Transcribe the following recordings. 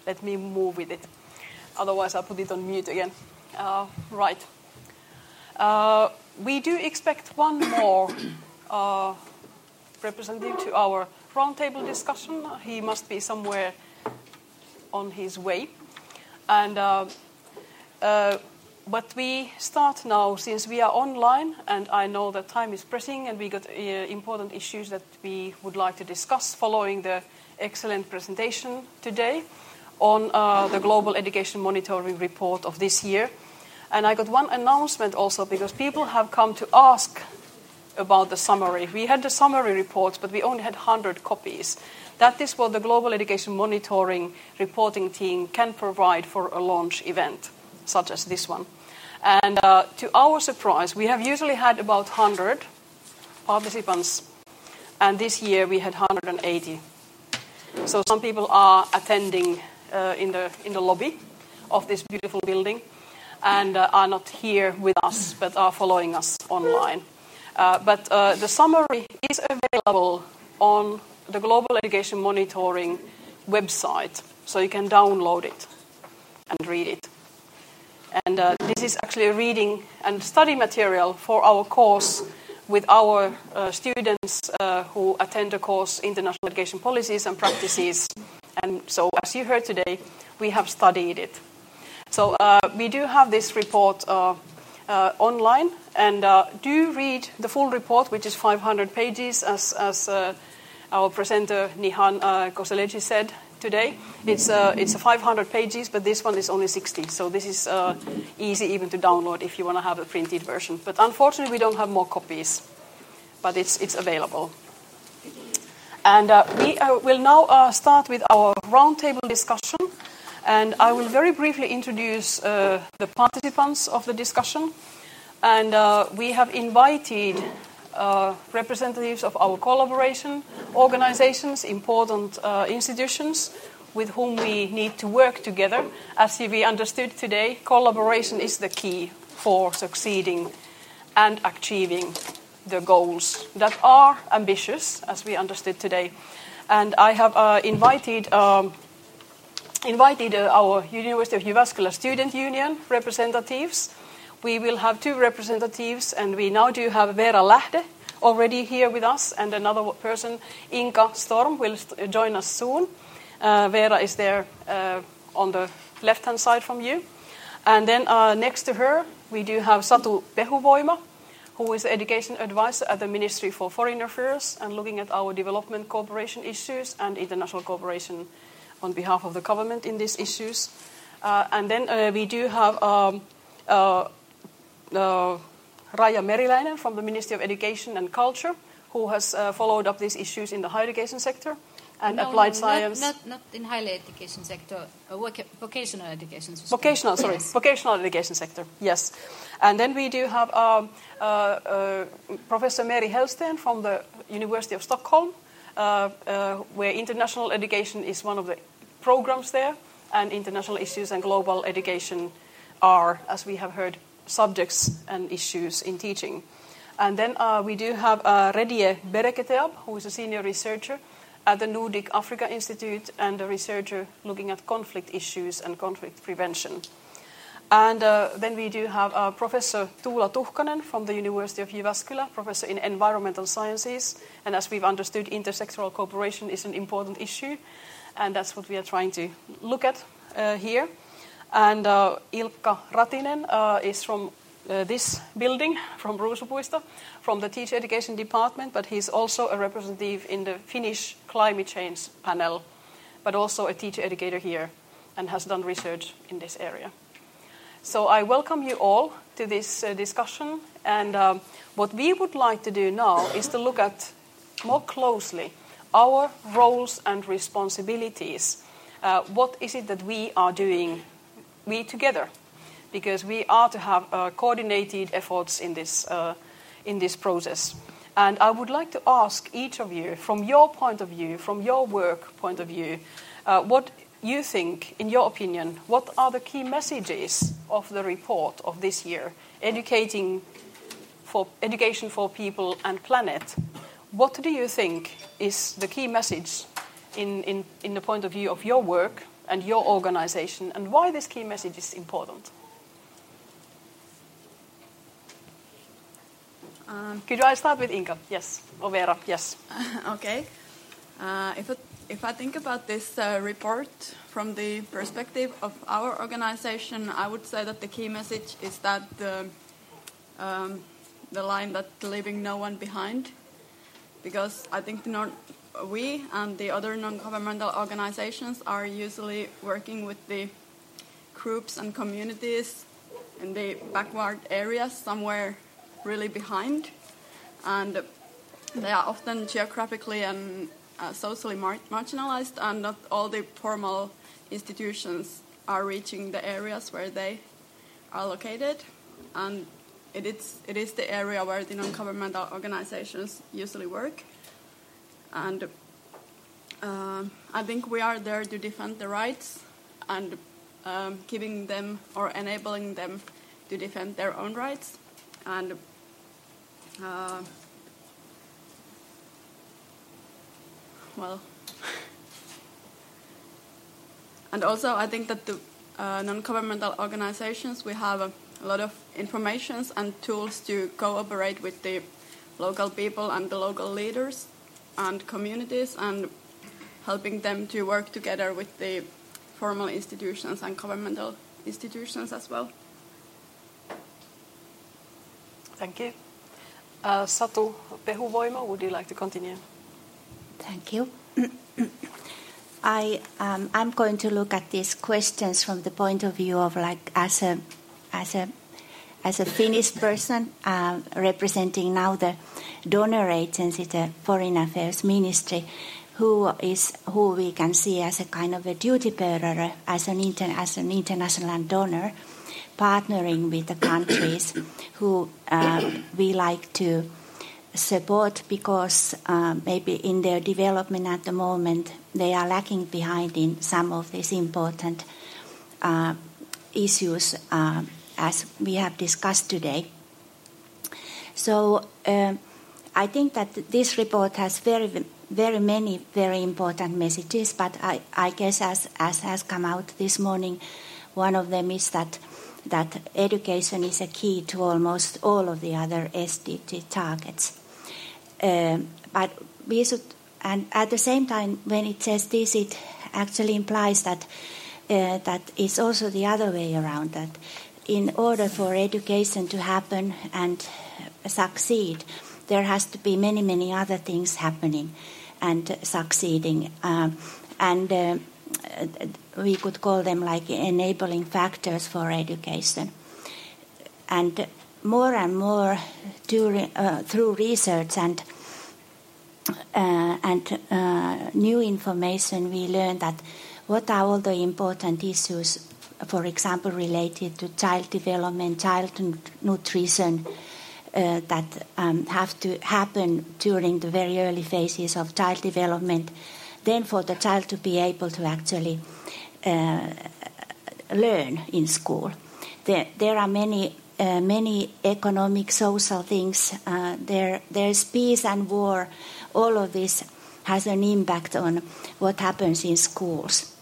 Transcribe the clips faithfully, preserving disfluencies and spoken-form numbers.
let me move with it. Otherwise, I'll put it on mute again. Uh, right. Uh, we do expect one more uh, representative to our roundtable discussion. He must be somewhere on his way. And uh, uh, but we start now, since we are online, and I know that time is pressing, and we got uh, important issues that we would like to discuss following the excellent presentation today on uh, the Global Education Monitoring Report of this year. And I got one announcement also, because people have come to ask about the summary. We had the summary reports, but we only had one hundred copies. That is what the Global Education Monitoring reporting team can provide for a launch event, such as this one. And uh, to our surprise, we have usually had about one hundred participants, and this year we had one hundred eighty. So some people are attending uh, in the in the lobby of this beautiful building, and uh, are not here with us, but are following us online. Uh, but uh, the summary is available on the Global Education Monitoring website, so you can download it and read it. And uh, this is actually a reading and study material for our course with our uh, students uh, who attend the course International Education Policies and Practices. And so, as you heard today, we have studied it. So uh, we do have this report uh, uh, online, and uh, do read the full report, which is five hundred pages, as, as uh, our presenter Nihan uh, Koseleji said today. It's uh, it's five hundred pages, but this one is only sixty, so this is uh, easy even to download if you want to have a printed version. But unfortunately, we don't have more copies, but it's it's available. And uh, we uh, will now uh, start with our roundtable discussion. And I will very briefly introduce uh, the participants of the discussion. And uh, we have invited uh, representatives of our collaboration organizations, important uh, institutions with whom we need to work together. As we understood today, collaboration is the key for succeeding and achieving the goals that are ambitious, as we understood today. And I have uh, invited... Um, invited uh, our University of Jyväskylä Student Union representatives. We will have two representatives, and we now do have Veera Lähde already here with us, and another person, Inka Storm, will st- join us soon. Uh, Veera is there uh, on the left-hand side from you. And then uh, next to her, we do have Satu Pehuvoima, who is the education advisor at the Ministry for Foreign Affairs and looking at our development cooperation issues and international cooperation on behalf of the government in these issues. Uh, and then uh, we do have um, uh, uh, Raija Meriläinen from the Ministry of Education and Culture, who has uh, followed up these issues in the higher education sector and no, applied no, science. Not, not, not in higher education sector, uh, voc- vocational education sector. Vocational, sorry, yes. Vocational education sector, yes. And then we do have um, uh, uh, Professor Mary Hellsten from the University of Stockholm, uh, uh, where international education is one of the programs there, and international issues and global education are, as we have heard, subjects and issues in teaching. And then uh, we do have uh, Redie Bereketeab, who is a senior researcher at the Nordic Africa Institute and a researcher looking at conflict issues and conflict prevention. And uh, then we do have uh, Professor Tuula Tuhkanen from the University of Jyväskylä, professor in environmental sciences. And as we've understood, intersectoral cooperation is an important issue. And that's what we are trying to look at uh, here. And uh, Ilkka Ratinen uh, is from uh, this building, from Ruusupuisto, from the Teacher Education Department, but he's also a representative in the Finnish climate change panel, but also a teacher educator here and has done research in this area. So I welcome you all to this uh, discussion. And um, what we would like to do now is to look at more closely our roles and responsibilities. Uh, what is it that we are doing, we together? Because we are to have uh, coordinated efforts in this uh, in this process. And I would like to ask each of you, from your point of view, from your work point of view, uh, what you think, in your opinion, what are the key messages of the report of this year, educating for education for people and planet? What do you think is the key message in, in, in the point of view of your work and your organization, and why this key message is important. Um, Could I start with Inka? Yes. Or Vera? Yes. Okay. Uh, if, it, if I think about this uh, report from the perspective of our organization, I would say that the key message is that the, um, the line that leaving no one behind, because I think the non, we and the other non-governmental organizations are usually working with the groups and communities in the backward areas somewhere really behind, and they are often geographically and uh, socially mar- marginalized, and not all the formal institutions are reaching the areas where they are located, and it is, it is the area where the non-governmental organizations usually work. And uh, I think we are there to defend the rights and um, giving them or enabling them to defend their own rights. And uh, well, and also I think that the uh, non-governmental organizations, we have a, a lot of information and tools to cooperate with the local people and the local leaders and communities, and helping them to work together with the formal institutions and governmental institutions as well. Thank you. Uh, Satu Pehuvoima, would you like to continue? Thank you. I um, I'm going to look at these questions from the point of view of like as a as a as a Finnish person uh, representing now the donor agency, the Foreign Affairs Ministry, who is who we can see as a kind of a duty bearer as an inter, as an international donor, partnering with the countries who uh, we like to support because uh, maybe in their development at the moment they are lacking behind in some of these important uh, issues uh, as we have discussed today. So uh, I think that this report has very very many very important messages, but I, I guess as, as has come out this morning, one of them is that that education is a key to almost all of the other S D G targets. Um, but we should, and at the same time, when it says this, it actually implies that uh, that it's also the other way around. That in order for education to happen and succeed, there has to be many, many other things happening and succeeding, um, and uh, we could call them like enabling factors for education. And more and more during, uh, through research and uh, and uh, new information, we learn that what are all the important issues, for example, related to child development, child nutrition, uh, that um, have to happen during the very early phases of child development, then for the child to be able to actually uh, learn in school. There, there are many uh, many economic, social things. Uh, there, there's peace and war. All of this has an impact on what happens in schools.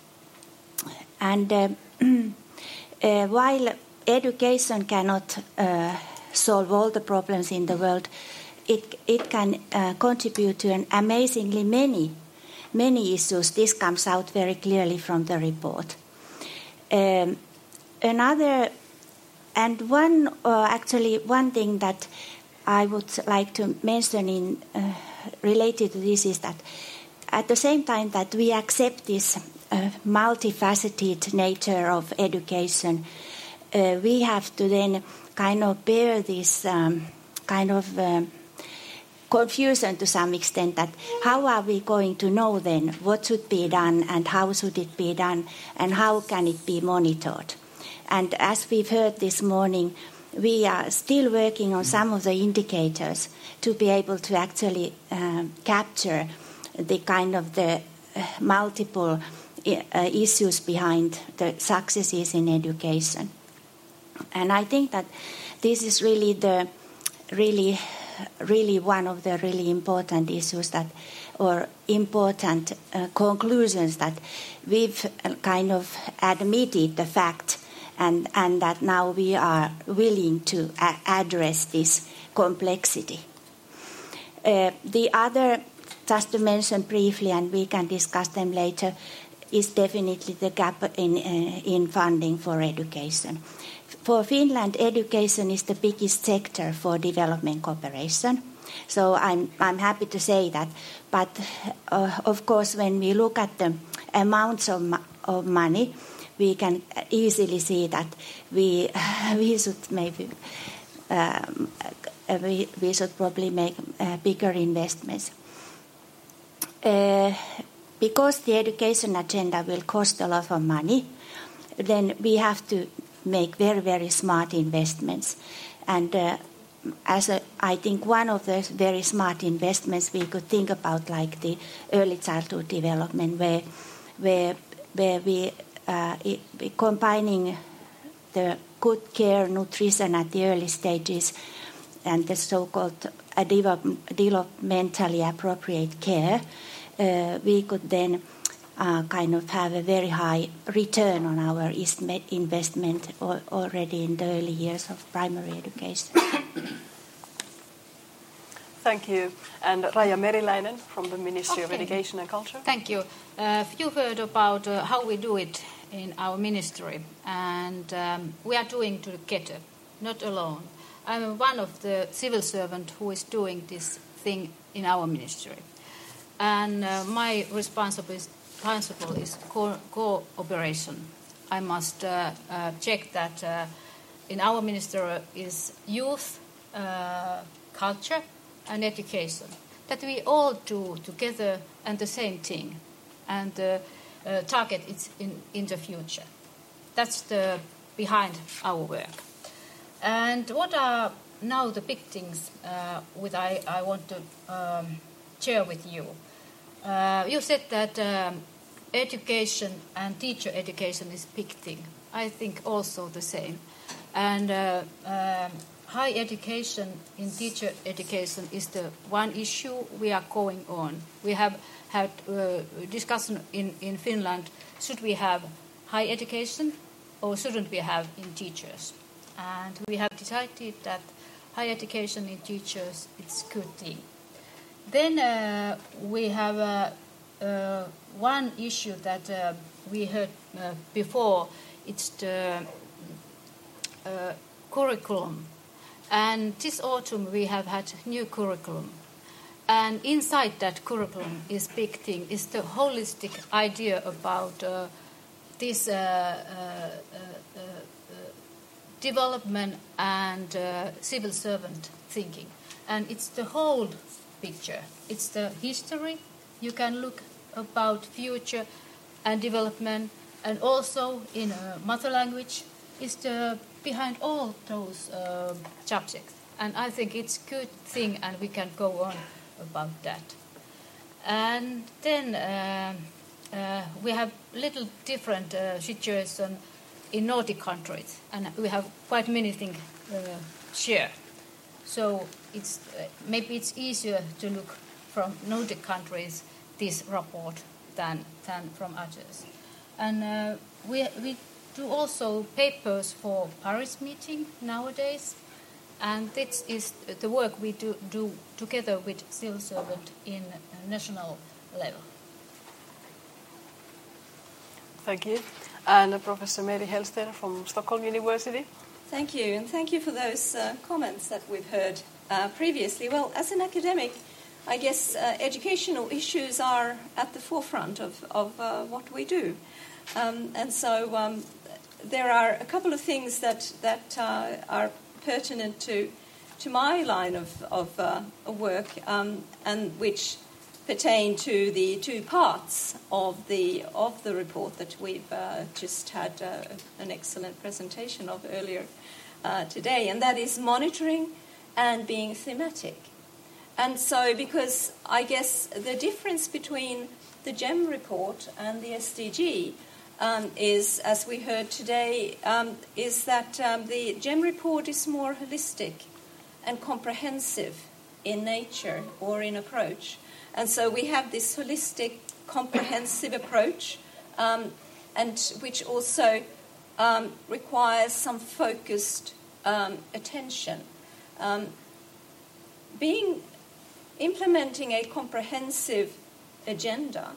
And uh, uh, while education cannot uh, solve all the problems in the world, it it can uh, contribute to an amazingly many many issues. This comes out very clearly from the report. Um, another, and one, uh, actually one thing that I would like to mention in uh, related to this is that at the same time that we accept this uh, multifaceted nature of education, uh, we have to then kind of bear this um, kind of uh, confusion to some extent, that how are we going to know then what should be done and how should it be done and how can it be monitored. And as we've heard this morning, we are still working on some of the indicators to be able to actually um, capture the kind of the uh, multiple uh, issues behind the successes in education. And I think that this is really the really really one of the really important issues that or important uh, conclusions that we've uh, kind of admitted the fact and, and that now we are willing to a- address this complexity. Uh, the other, just to mention briefly, and we can discuss them later, is definitely the gap in, uh, in funding for education. For Finland, education is the biggest sector for development cooperation. So I'm, I'm happy to say that. But uh, of course, when we look at the amounts of, mo- of money, we can easily see that we, we should maybe um, we, we should probably make uh, bigger investments. Uh, because the education agenda will cost a lot of money, then we have to make very, very smart investments. And uh, as a, I think one of the very smart investments we could think about, like the early childhood development, where where where we uh, combining the good care, nutrition at the early stages, and the so-called uh, develop, developmentally appropriate care, uh, we could then uh, kind of have a very high return on our investment already in the early years of primary education. Thank you. And Raija Meriläinen from the Ministry Okay. of Education and Culture. Thank you. Uh, you heard about uh, how we do it in our ministry, and um, we are doing together, not alone. I'm one of the civil servants who is doing this thing in our ministry. And uh, my responsibility principle is co- cooperation. I must uh, uh, check that uh, in our ministry is youth, uh, culture, and education, that we all do together and the same thing, and uh, uh, target it in, in the future. That's the behind our work. And what are now the big things uh, which I, I want to um, share with you? Uh, you said that um, education and teacher education is big thing. I think also the same. And uh, um, high education in teacher education is the one issue we are going on. We have had uh, discussion in, in Finland, should we have high education or shouldn't we have in teachers? And we have decided that high education in teachers is a good thing. Then uh, we have uh, uh, one issue that uh, we heard uh, before, it's the uh, curriculum. And this autumn we have had new curriculum. And inside that curriculum is big thing, is the holistic idea about uh, this uh, uh, uh, uh, development and uh, civil servant thinking. And it's the whole picture. It's the history. You can look about future and development, and also in a mother language is the behind all those uh, subjects. And I think it's a good thing, and we can go on about that. And then uh, uh, we have little different uh, situation in Nordic countries, and we have quite many things uh, share. So it's uh, maybe it's easier to look from Nordic countries this report than than from others. And uh, we we do also papers for Paris meeting nowadays, and this is the work we do do together with civil servant in national level. Thank you. And uh, Professor Meri Hellsten from Stockholm University. Thank you, and thank you for those uh, comments that we've heard uh, previously. Well, as an academic, I guess uh, educational issues are at the forefront of, of uh, what we do. Um, and so um, there are a couple of things that, that uh, are pertinent to, to my line of, of uh, work, um, and which pertain to the two parts of the of the report that we've uh, just had uh, an excellent presentation of earlier uh, today, and that is monitoring and being thematic. And so, because I guess the difference between the GEM report and the S D G um, is, as we heard today, um, is that um, the GEM report is more holistic and comprehensive in nature or in approach. And so we have this holistic, comprehensive approach, um, and which also um, requires some focused um, attention. Um, being implementing a comprehensive agenda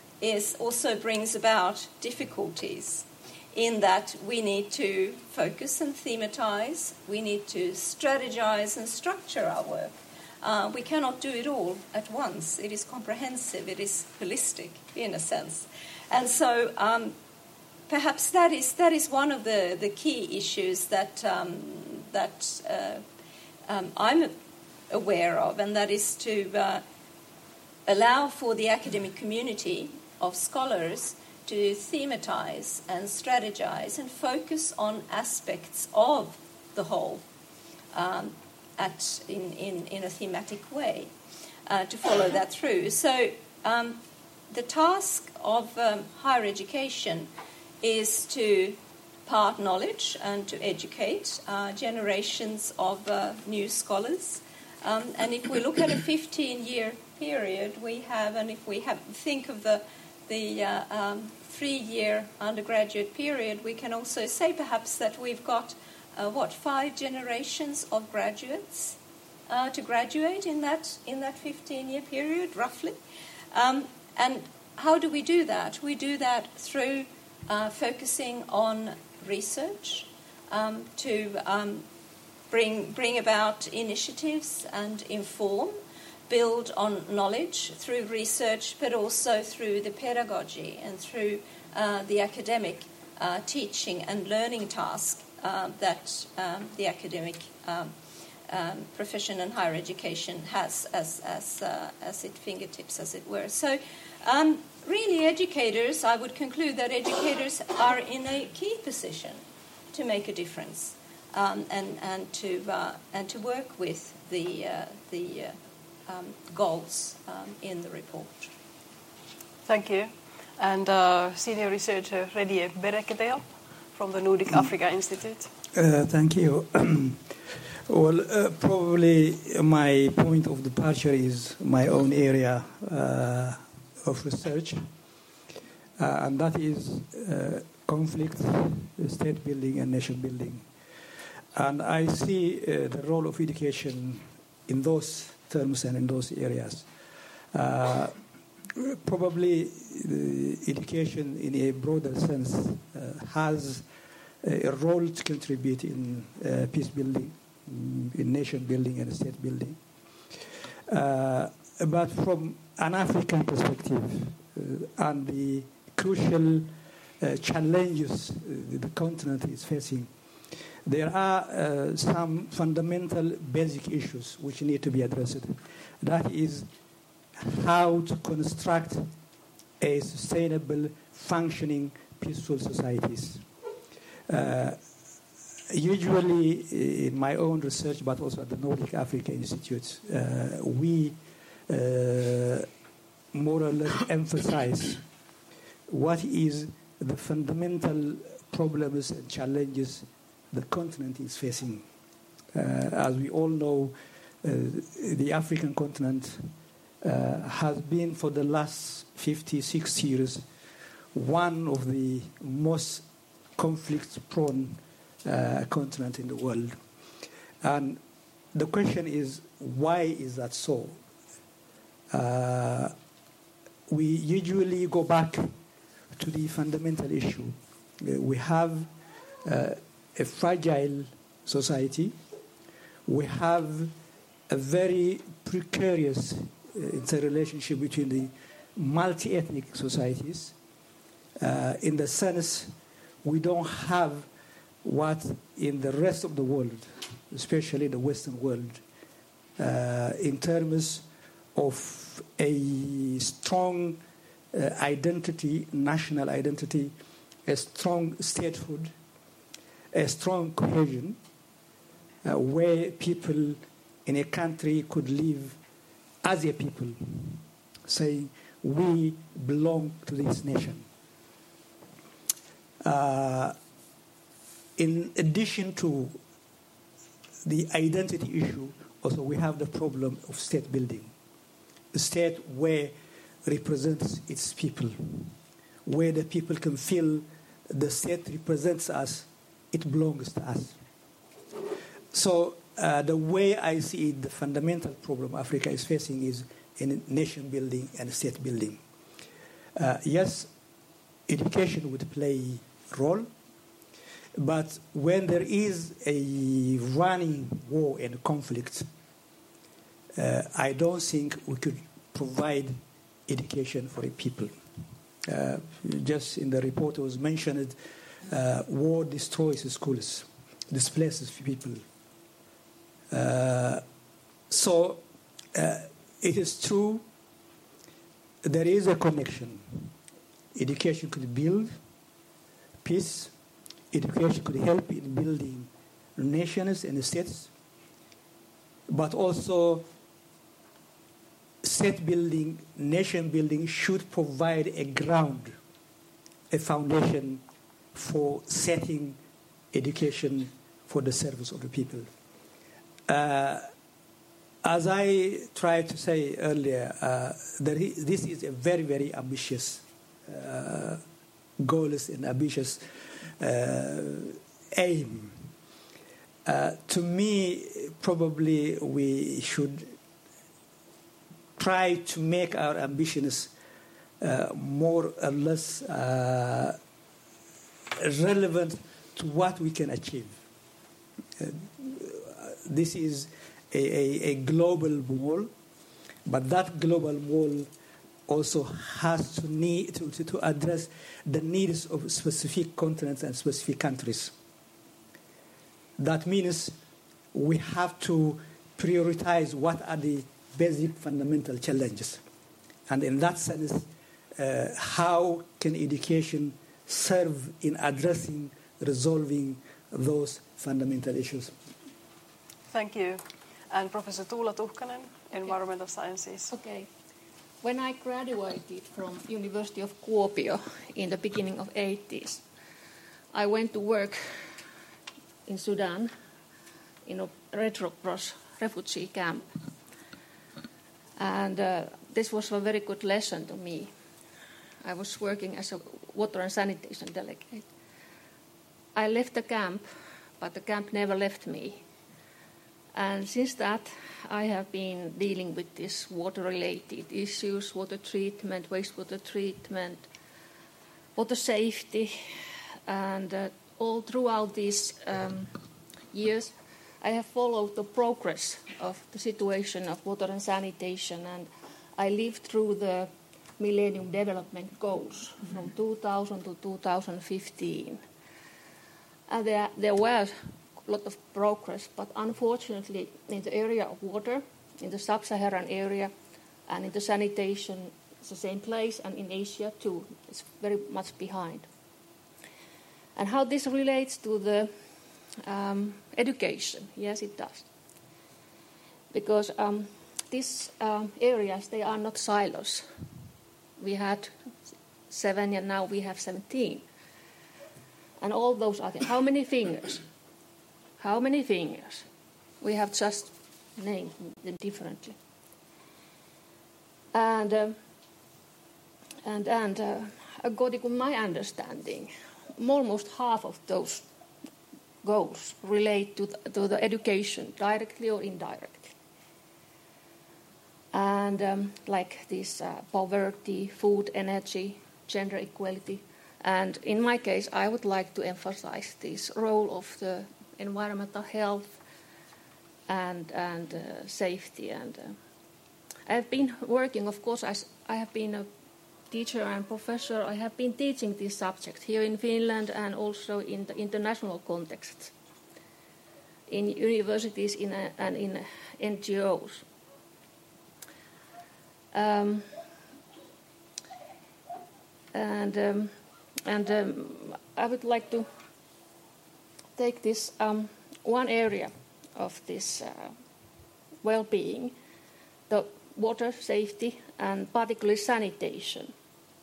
is also brings about difficulties in that we need to focus and thematize, we need to strategize and structure our work. Uh, we cannot do it all at once. It is comprehensive, it is holistic in a sense. And so um, perhaps that is that is one of the, the key issues that, um, that uh, um, I'm aware of, and that is to uh, allow for the academic community of scholars to thematize and strategize and focus on aspects of the whole um, at, in, in, in a thematic way, uh, to follow that through. So um, the task of um, higher education is to impart knowledge and to educate uh, generations of uh, new scholars. Um, and if we look at a fifteen-year period, we have, and if we have think of the the uh, um, three-year undergraduate period, we can also say perhaps that we've got, uh, what, five generations of graduates uh, to graduate in that in that fifteen-year period, roughly. Um, and how do we do that? We do that through uh, focusing on research um, to um, bring bring about initiatives and inform, build on knowledge through research, but also through the pedagogy and through uh, the academic uh, teaching and learning task uh, that um, the academic um, um, profession and higher education has as as uh, as its fingertips, as it were. So, um, really, educators, I would conclude that educators are in a key position to make a difference um, and and to uh, and to work with the uh, the uh, Um, goals um, in the report. Thank you. And uh, senior researcher Redie Bereketeel from the Nordic Africa Institute. Uh, thank you. Well, uh, probably my point of departure is my own area uh, of research, uh, and that is uh, conflict, state building, and nation building. And I see uh, the role of education in those terms and in those areas. Uh, probably uh, education in a broader sense uh, has a role to contribute in uh, peace building, in nation building and state building. Uh, but from an African perspective uh, and the crucial uh, challenges uh, the continent is facing, there are uh, some fundamental basic issues which need to be addressed. That is how to construct a sustainable, functioning, peaceful societies. Uh, usually in my own research, but also at the Nordic Africa Institute, uh, we uh, more or less emphasize what is the fundamental problems and challenges the continent is facing. Uh, as we all know, uh, the African continent uh, has been for the last fifty, sixty years one of the most conflict-prone uh, continent in the world. And the question is, why is that so? Uh, we usually go back to the fundamental issue. Uh, we have uh, a fragile society. We have a very precarious uh, interrelationship between the multi-ethnic societies. Uh, in the sense, we don't have what in the rest of the world, especially the Western world, uh, in terms of a strong uh, identity, national identity, a strong statehood, a strong cohesion, uh, where people in a country could live as a people, saying, we belong to this nation. Uh, in addition to the identity issue, also we have the problem of state building. state where represents its people, where the people can feel the state represents us, it belongs to us. So uh, the way I see it, the fundamental problem Africa is facing is in nation building and state building. Uh, yes, education would play a role, but when there is a running war and conflict, uh, I don't think we could provide education for the people. Uh, just in the report it was mentioned, uh, war destroys schools, displaces people. Uh, so uh, it is true, there is a connection. Education could build peace. Education could help in building nations and states. But also, state building, nation building should provide a ground, a foundation for setting education for the service of the people. Uh, as I tried to say earlier, uh, there is, this is a very, very ambitious uh, goals and ambitious uh, aim. Uh, to me, probably we should try to make our ambitions uh, more or less uh, relevant to what we can achieve. Uh, this is a, a, a global goal, but that global goal also has to need to, to, to address the needs of specific continents and specific countries. That means we have to prioritize what are the basic fundamental challenges. And in that sense, uh, how can education serve in addressing, resolving those fundamental issues? Thank you. And Professor Tuula Tuhkanen, Environmental Sciences. Okay. When I graduated from University of Kuopio in the beginning of eighties, I went to work in Sudan in a Red Cross refugee camp. And uh, this was a very good lesson to me. I was working as a water and sanitation delegate. I left the camp, but the camp never left me. And since that, I have been dealing with these water-related issues, water treatment, wastewater treatment, water safety, and uh, all throughout these um, years, I have followed the progress of the situation of water and sanitation, and I lived through the Millennium Development Goals from two thousand to two thousand fifteen. And there, there was a lot of progress, but unfortunately in the area of water, in the sub-Saharan area, and in the sanitation, it's the same place, and in Asia too, it's very much behind. And how this relates to the um, education, yes, it does. Because um, these um, areas, they are not silos. We had seven, and now we have seventeen. And all those are there. How many fingers? How many fingers? We have just named them differently. And uh, and and uh, according to my understanding, almost half of those goals relate to the, to the education, directly or indirectly. And um, like this uh, poverty, food, energy, gender equality. And in my case, I would like to emphasize this role of the environmental health and and uh, safety. And uh, I have been working, of course, as I have been a teacher and professor. I have been teaching this subject here in Finland and also in the international context, in universities in a, and in N G Os. Um, and um, and um, I would like to take this um, one area of this uh, well-being, the water safety and particularly sanitation.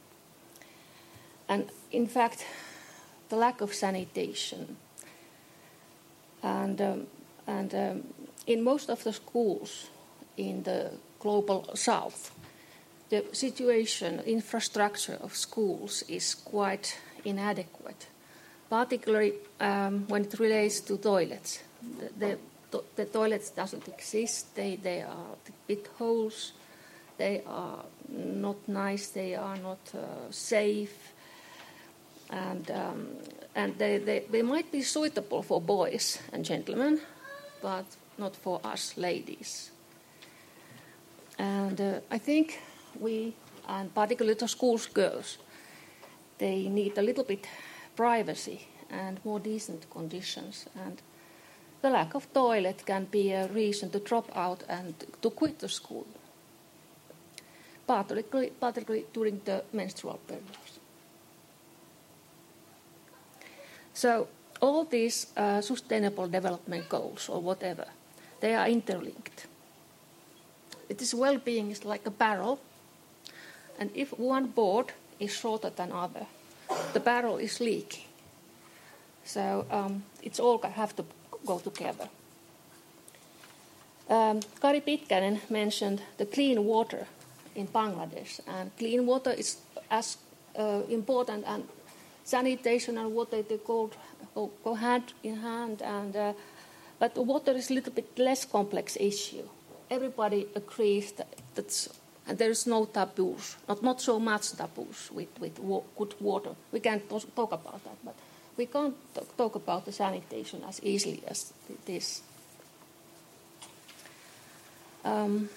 And in fact, the lack of sanitation. And, um, and um, in most of the schools in the global south, the situation, infrastructure of schools is quite inadequate, particularly um, when it relates to toilets. The, the, the toilets doesn't exist. They, they are big holes. They are not nice. They are not uh, safe. And, um, and they, they, they might be suitable for boys and gentlemen, but not for us ladies. And uh, I think we, and particularly the school's girls, they need a little bit privacy and more decent conditions. And the lack of toilet can be a reason to drop out and to quit the school, particularly, particularly during the menstrual periods. So all these uh, sustainable development goals or whatever, they are interlinked. It is well-being is like a barrel, and if one board is shorter than other, the barrel is leaking. So um, it's all have to go together. Um, Kari Pitkänen mentioned the clean water in Bangladesh, and clean water is as uh, important, and sanitation and water they go, go, go hand in hand. And uh, but the water is a little bit less complex issue. Everybody agrees that that's, and there is no taboos, not not so much taboos with with wa- good water. We can't talk about that, but we can't talk about the sanitation as easily as this. Um,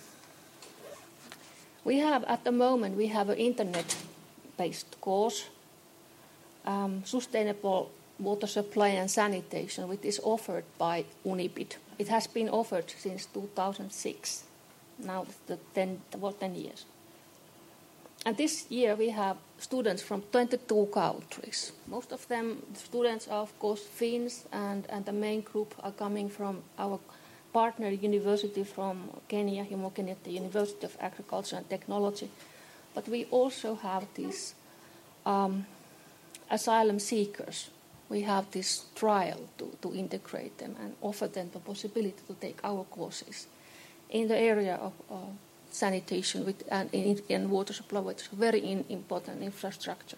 we have at the moment we have an internet-based course, um, sustainable water supply and sanitation, which is offered by UNIPID. It has been offered since two thousand six. Now it's the ten, well, ten years. And this year we have students from twenty-two countries. Most of them, the students are of course Finns, and, and the main group are coming from our partner university from Kenya, Jomo Kenyatta University of Agriculture and Technology. But we also have these um, asylum seekers. We have this trial to, to integrate them and offer them the possibility to take our courses in the area of uh, sanitation with, and in, in water supply, which is a very in, important infrastructure.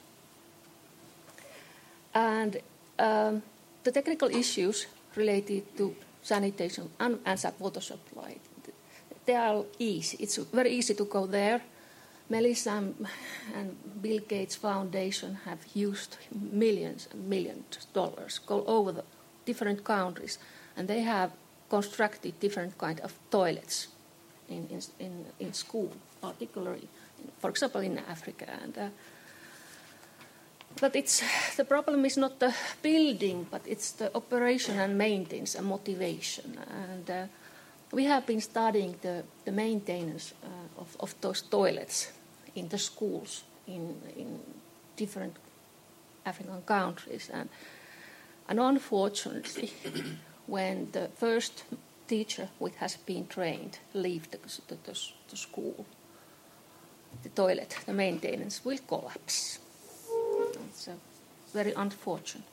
And um, the technical issues related to sanitation and, and water supply, they are easy. It's very easy to go there. Melissa and Bill Gates Foundation have used millions and millions of dollars go over the different countries, and they have constructed different kind of toilets in in in, in school, particularly, in, for example, in Africa. And uh, but it's the problem is not the building, but it's the operation and maintenance and motivation. And uh, we have been studying the the maintenance uh, of of those toilets in the schools in in different African countries, and and unfortunately, when the first teacher which has been trained leave the, the, the, the school, the toilet, the maintenance will collapse. It's uh, very unfortunate.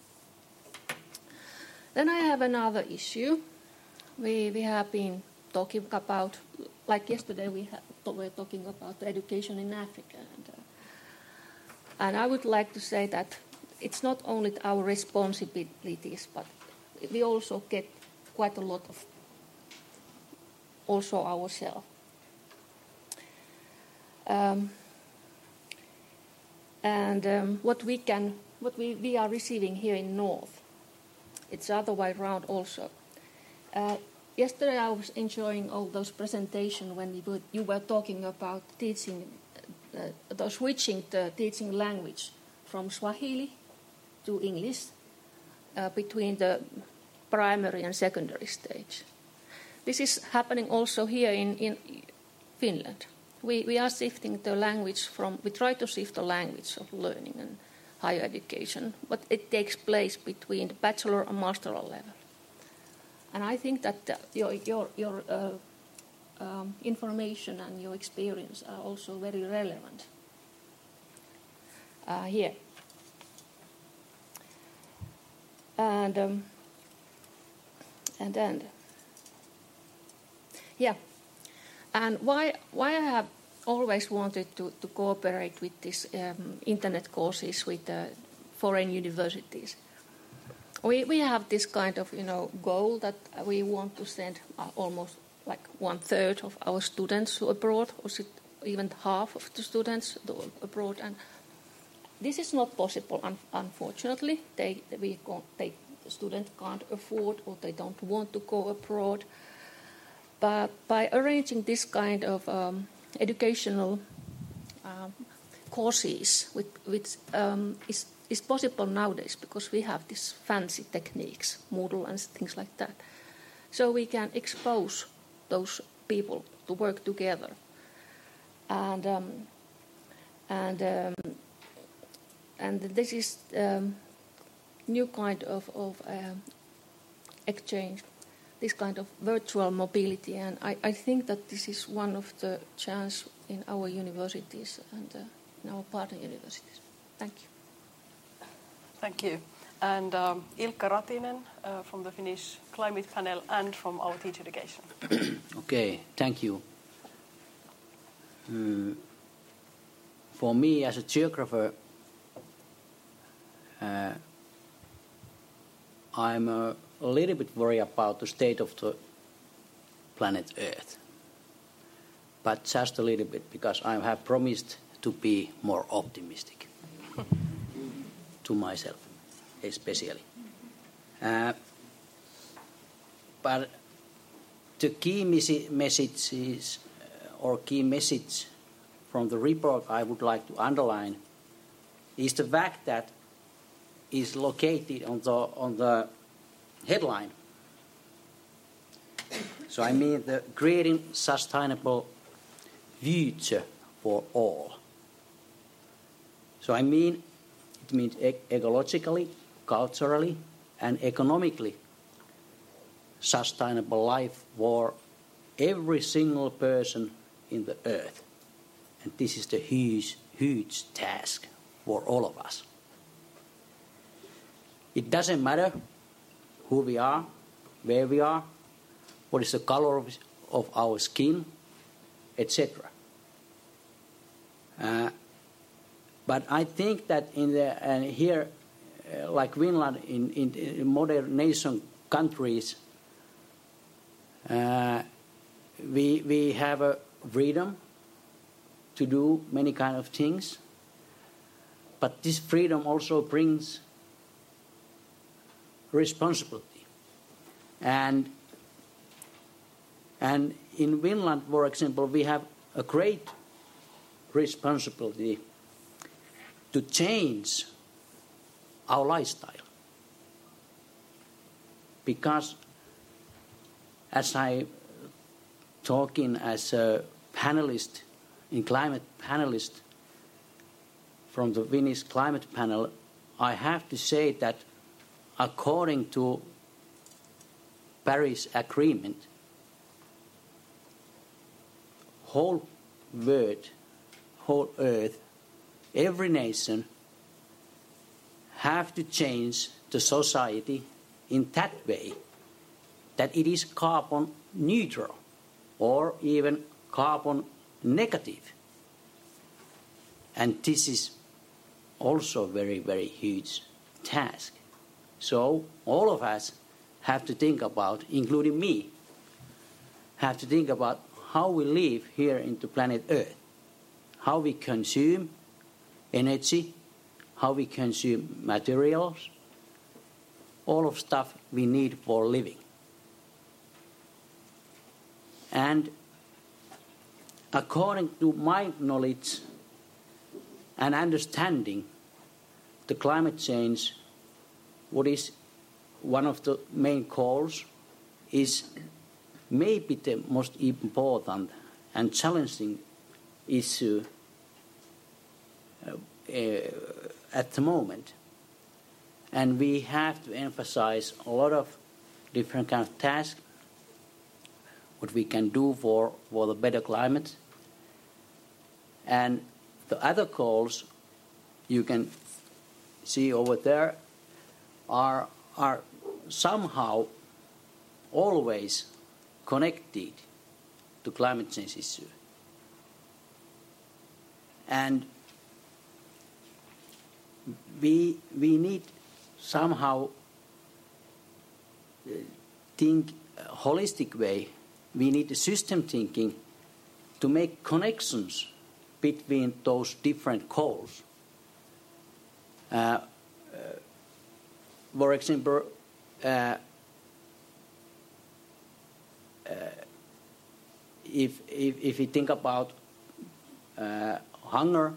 Then I have another issue. We we have been talking about, like yesterday we ha- were talking about the education in Africa, and, uh, and I would like to say that it's not only our responsibilities, but we also get quite a lot of also ourselves. Um, and um, what we can, what we, we are receiving here in North, it's the other way around also. Uh, yesterday I was enjoying all those presentations when you were, you were talking about teaching, uh, the switching the teaching language from Swahili to English uh, between the primary and secondary stage. This is happening also here in, in Finland. We, we are shifting the language from, we try to shift the language of learning and higher education, but it takes place between the bachelor and masteral level. And I think that uh, your, your, your uh, um, information and your experience are also very relevant uh, here. And um, and then, yeah, and why why I have always wanted to, to cooperate with these um, internet courses with uh, foreign universities. We we have this kind of you know goal that we want to send uh, almost like one third of our students to abroad, or even half of the students to abroad, and this is not possible. Un- unfortunately, they we can't, they the student can't afford or they don't want to go abroad. But by arranging this kind of um, educational um, courses, which, which um, is, is possible nowadays because we have these fancy techniques, Moodle and things like that. So we can expose those people to work together. And um, and um, and this is um, new kind of, of um, exchange, this kind of virtual mobility, and I, I think that this is one of the chances in our universities and uh, in our partner universities. Thank you. Thank you. And um, Ilkka Ratinen uh, from the Finnish Climate Panel and from our Teacher Education. Okay, thank you. Um, for me as a geographer, uh, I'm a, a little bit worried about the state of the planet Earth. But just a little bit, because I have promised to be more optimistic to myself, especially. Uh, but the key mes- messages uh, or key message from the report I would like to underline is the fact that is located on the on the headline. So I mean the creating sustainable future for all. So I mean it means e- ecologically, culturally, and economically sustainable life for every single person in the earth. And this is the huge, huge task for all of us. It doesn't matter who we are, where we are, what is the color of, of our skin, et cetera. Uh, but I think that in the and here, uh, like Finland, in, in, in modern nation countries, uh, we we have a freedom to do many kind of things, but this freedom also brings responsibility. And and in Finland, for example, we have a great responsibility to change our lifestyle. Because as I talking as a panelist, in climate panelist from the Finnish climate panel, I have to say that according to Paris Agreement, whole world, whole earth, every nation have to change the society in that way that it is carbon neutral or even carbon negative. And this is also a very, very huge task. So all of us have to think about, including me, have to think about how we live here in the planet Earth, how we consume energy, how we consume materials, all of stuff we need for living. And according to my knowledge and understanding, the climate change, what is one of the main goals, is maybe the most important and challenging issue uh, uh, at the moment. And we have to emphasize a lot of different kind of tasks, what we can do for, for the better climate. And the other goals you can see over there are, are somehow always connected to climate change issue. and we we need somehow uh, think a holistic way. We need a system thinking to make connections between those different goals. Uh, uh, for example, uh, uh, if, if if you think about uh, hunger,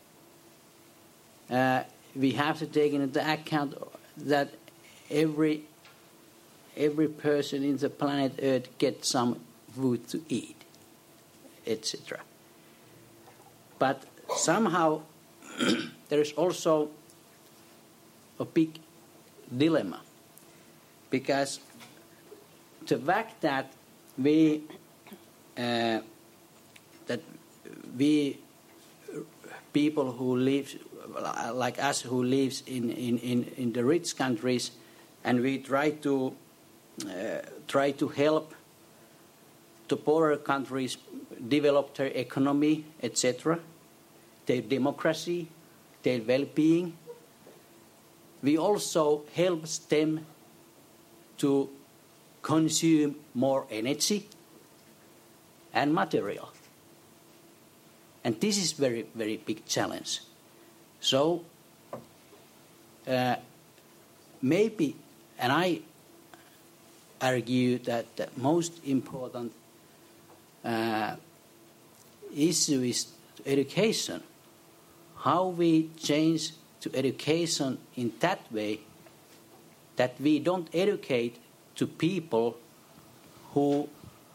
uh, we have to take into account that every every person in the planet Earth gets some food to eat, et cetera. But somehow there is also a big dilemma, because the fact that we uh, that we people who live like us who lives in, in, in, in the rich countries, and we try to uh, try to help the poorer countries develop their economy, et cetera, their democracy, their well-being. We also help them to consume more energy and material. And this is very, very big challenge. So uh, maybe, and I argue that the most important uh, issue is education. How we change to education in that way that we don't educate to people who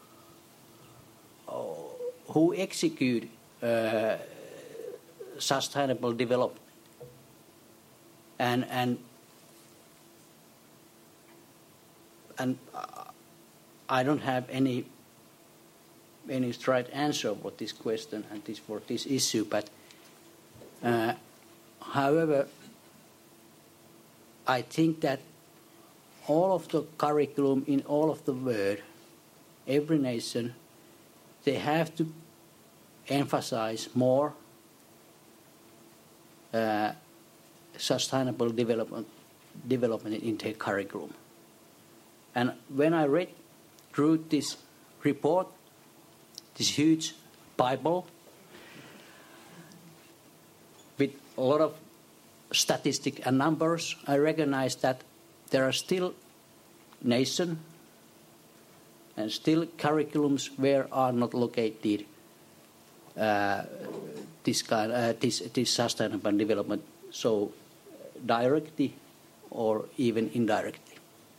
who execute uh, sustainable development, and and and I don't have any any straight answer for this question and this for this issue, but uh, however, I think that all of the curriculum in all of the world, every nation, they have to emphasize more uh, sustainable development development in their curriculum. And when I read through this report, this huge Bible with a lot of statistics and numbers, I recognize that there are still nations and still curriculums where are not located uh, this kind, uh, this this sustainable development so directly or even indirectly.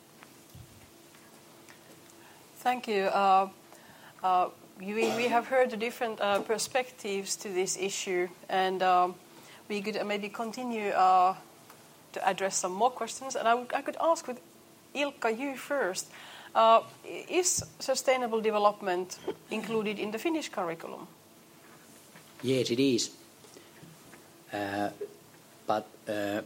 Thank you. Uh, uh, we, we have heard the different uh, perspectives to this issue, and um, we could maybe continue uh, to address some more questions. And I, would, I could ask with Ilkka, you first. Uh, is sustainable development included in the Finnish curriculum? Yes, it is. Uh, but uh,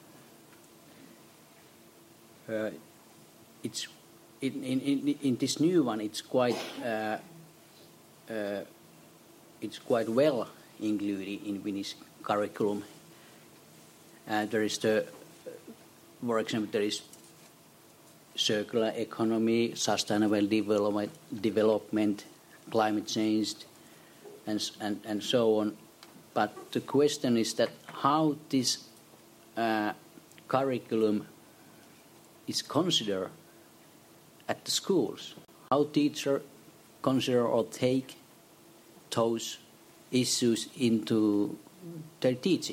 uh, it's in, in, in, in this new one. It's quite uh, uh, it's quite well included in Finnish curriculum. Uh, there is the, for example, there is circular economy, sustainable development, development, climate change, and, and and so on. But the question is that how this uh, curriculum is considered at the schools. How teachers consider or take those issues into their teaching.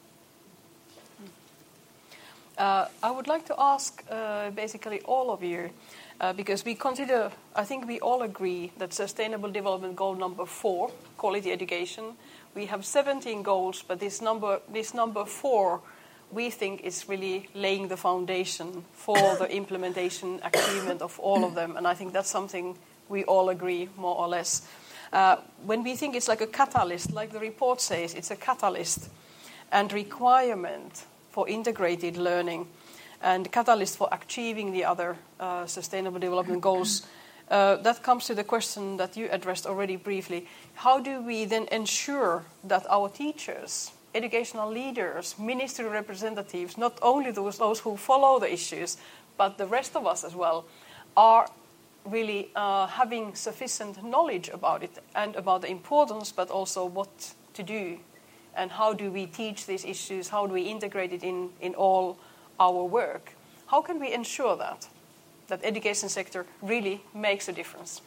Uh, I would like to ask uh, basically all of you, uh, because we consider, I think we all agree that Sustainable Development Goal number four, quality education, we have seventeen goals, but this number, this number four, we think is really laying the foundation for the implementation, achievement of all of them, and I think that's something we all agree more or less. Uh, when we think it's like a catalyst, like the report says, it's a catalyst and requirement for integrated learning and catalyst for achieving the other uh, sustainable development goals. uh, that comes to the question that you addressed already briefly. How do we then ensure that our teachers, educational leaders, ministry representatives, not only those, those who follow the issues, but the rest of us as well, are really uh, having sufficient knowledge about it and about the importance, but also what to do and how do we teach these issues, how do we integrate it in, in all our work? How can we ensure that, that education sector really makes a difference?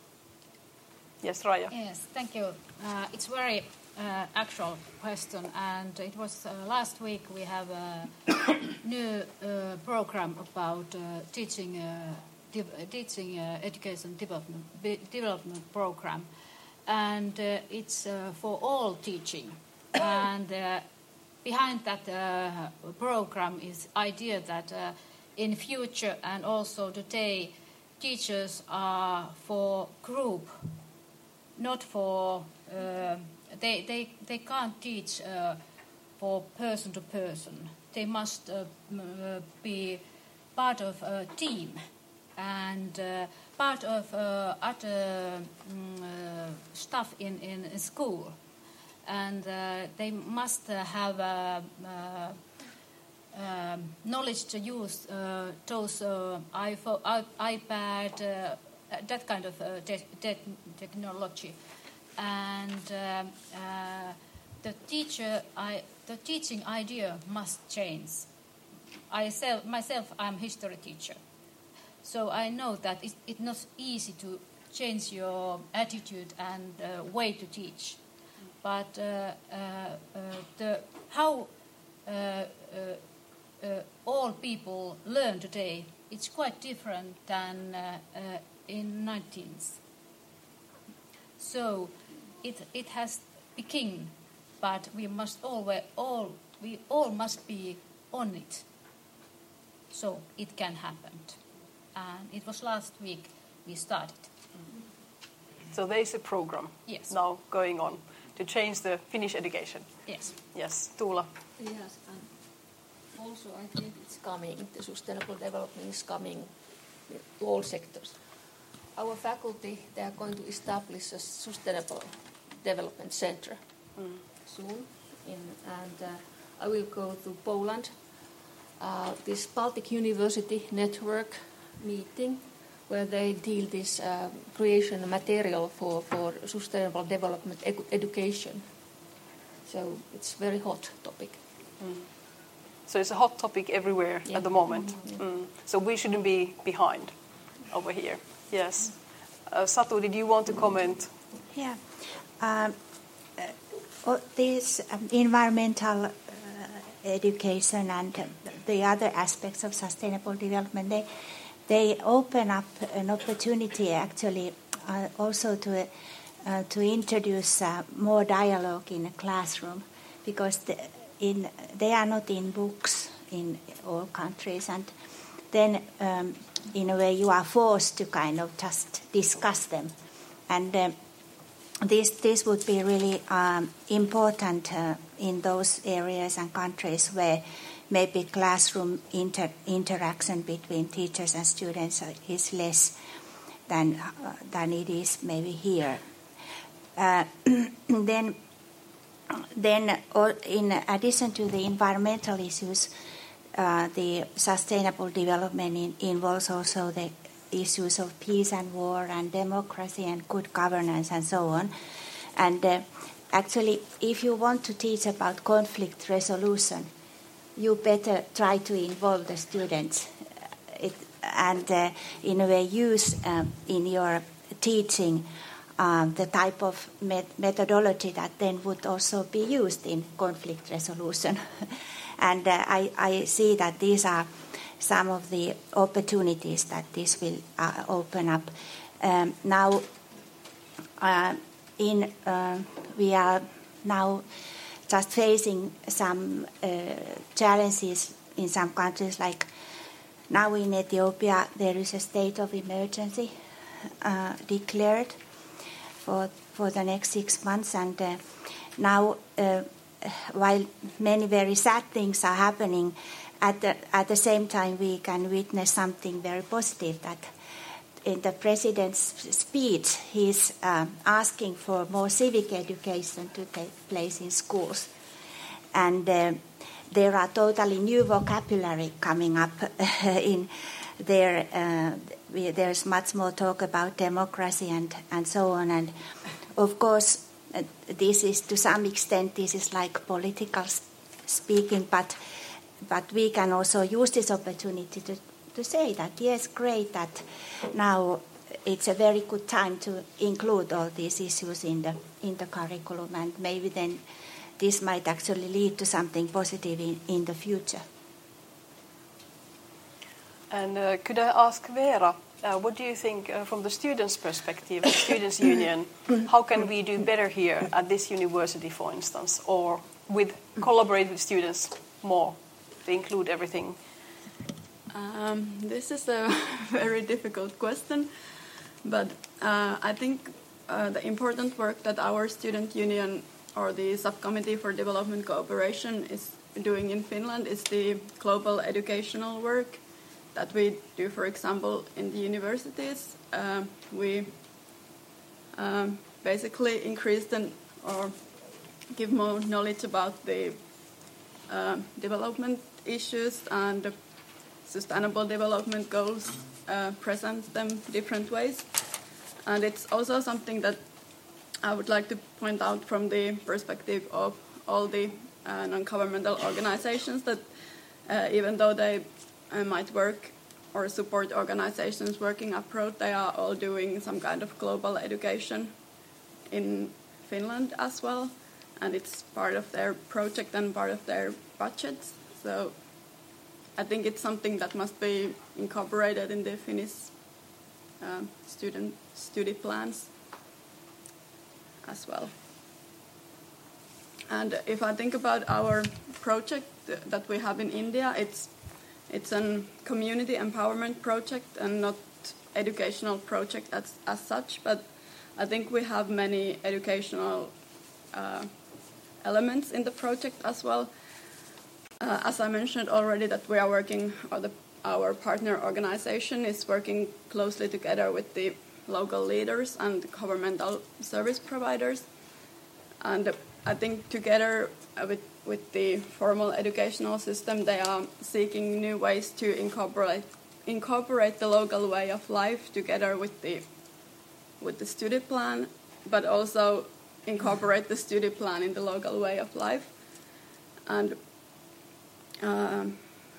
Yes, Raija. Yes, thank you. Uh, it's very uh, actual question, and it was uh, last week we have a new uh, program about uh, teaching uh, de- teaching uh, education development be- development program, and uh, it's uh, for all teaching, and uh, behind that uh, program is idea that uh, in future and also today teachers are for group, not for uh, they, they they can't teach uh, for person to person. They must uh, m- uh, be part of a team and uh, part of uh, other um, uh, stuff in, in, in school, and uh, they must uh, have uh, uh, um, knowledge to use uh, those uh, iPhone, i- iPad, uh, that kind of uh, te- te- technology, and uh, uh, the teacher, I, the teaching idea must change. I self, myself, I'm history teacher, so I know that it's, it's not easy to change your attitude and uh, way to teach, but uh, uh, uh, the how uh, uh, uh, all people learn today, it's quite different than uh, uh, in nineteenth. So it it has begun, but we must always all we all must be on it, so it can happen. And it was last week we started. So there is a program Yes. now going on to change the Finnish education. Yes. Yes, Tuula. Yes, and also I think it's coming, the sustainable development is coming to all sectors. Our faculty, they are going to establish a sustainable development center Mm. soon, in, and uh, I will go to Poland. Uh, this Baltic University network meeting, where they deal this uh, creation material for, for sustainable development ed- education. So it's very hot topic. Mm. So it's a hot topic everywhere Yeah. at the moment. Mm, Mm. So we shouldn't be behind over here. Yes. Uh, Satu, did you want to comment? Yeah. Um, uh, oh, this um, environmental uh, education and uh, the other aspects of sustainable development, they they open up an opportunity actually uh, also to uh, to introduce uh, more dialogue in a classroom, because the, in they are not in books in all countries, and then um, in a way you are forced to kind of just discuss them, and um, this this would be really um, important uh, in those areas and countries where maybe classroom inter- interaction between teachers and students is less than uh, than it is maybe here. Uh, then, then in addition to the environmental issues, uh, the sustainable development in, involves also the issues of peace and war and democracy and good governance and so on. And uh, actually, if you want to teach about conflict resolution, you better try to involve the students it, and uh, in a way use um, in your teaching um, the type of met- methodology that then would also be used in conflict resolution. And uh, I, I see that these are some of the opportunities that this will uh, open up. Um, now, uh, in uh, we are now just facing some uh, challenges in some countries, like now in Ethiopia there is a state of emergency uh, declared for for the next six months, and uh, now uh, while many very sad things are happening, at the at the same time we can witness something very positive, that in the president's speech, he's uh, asking for more civic education to take place in schools. And uh, there are totally new vocabulary coming up in there. Uh, we, there's much more talk about democracy and, and so on. And of course, uh, this is to some extent, this is like political speaking, but but we can also use this opportunity to, to say that, yes, great, that now it's a very good time to include all these issues in the in the curriculum, and maybe then this might actually lead to something positive in, in the future. And uh, could I ask Veera, uh, what do you think uh, from the students' perspective, the Students' Union, how can we do better here at this university, for instance, or with collaborate with students more to include everything? Um, this is a very difficult question, but uh, I think uh, the important work that our student union or the subcommittee for development cooperation is doing in Finland is the global educational work that we do, for example, in the universities. Uh, we um, basically increase the, or give more knowledge about the uh, development issues and the sustainable development goals, uh, present them different ways. And it's also something that I would like to point out from the perspective of all the uh, non-governmental organizations that uh, even though they uh, might work or support organizations working abroad, they are all doing some kind of global education in Finland as well. And it's part of their project and part of their budgets. So I think it's something that must be incorporated in the Finnish uh, student study plans as well. And if I think about our project that we have in India, it's it's a community empowerment project and not educational project as, as such, but I think we have many educational uh, elements in the project as well. Uh, as I mentioned already, that we are working, or the, our partner organization is working closely together with the local leaders and governmental service providers. And I think together with, with the formal educational system, they are seeking new ways to incorporate incorporate the local way of life together with the with the study plan, but also incorporate the study plan in the local way of life. And um,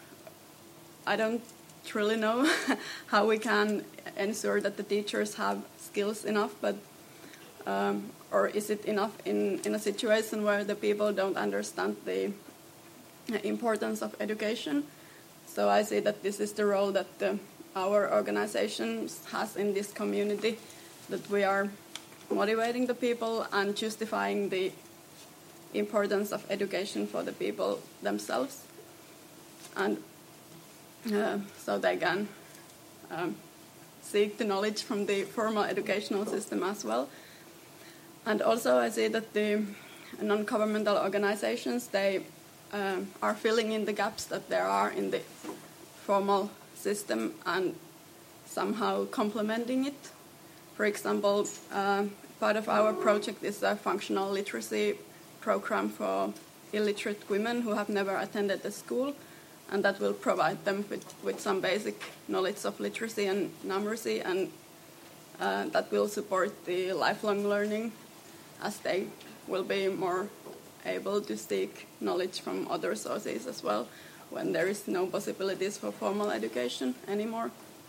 I don't really know how we can ensure that the teachers have skills enough, but um, or is it enough in, in a situation where the people don't understand the importance of education? So I see that this is the role that the, our organization has in this community, that we are motivating the people and justifying the importance of education for the people themselves. And uh, so they can um, seek the knowledge from the formal educational system as well. And also I see that the non-governmental organizations, they uh, are filling in the gaps that there are in the formal system and somehow complementing it. For example, uh, part of our project is a functional literacy program for illiterate women who have never attended a school, and that will provide them with, with some basic knowledge of literacy and numeracy, and uh, that will support the lifelong learning, as they will be more able to seek knowledge from other sources as well when there is no possibilities for formal education anymore.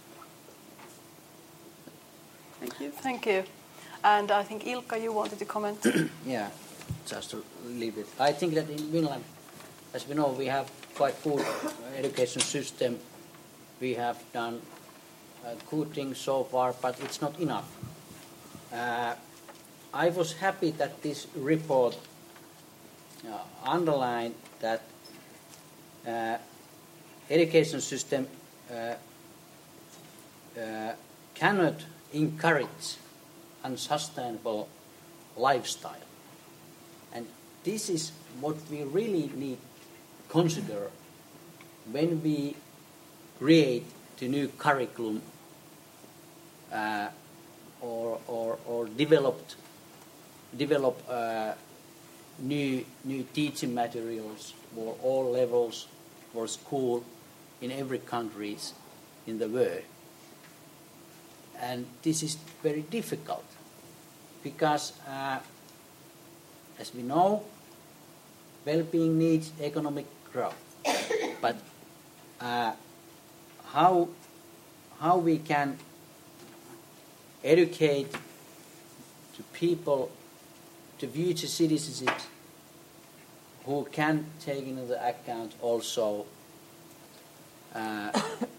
Thank you. Thank you. And I think Ilkka, you wanted to comment. Yeah, just a little bit. I think that in Finland, as we know, we have quite good education system. We have done uh, good things so far, but it's not enough. Uh, I was happy that this report uh, underlined that uh, education system uh, uh, cannot encourage unsustainable lifestyle. And this is what we really need to consider when we create the new curriculum uh, or, or, or developed, develop uh, new, new teaching materials for all levels for school in every country in the world. And this is very difficult because, uh, as we know, well-being needs economic growth. But uh, how, how we can educate to people, to future citizenship, who can take into account also uh,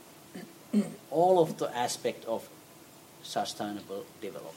all of the aspect of sustainable development.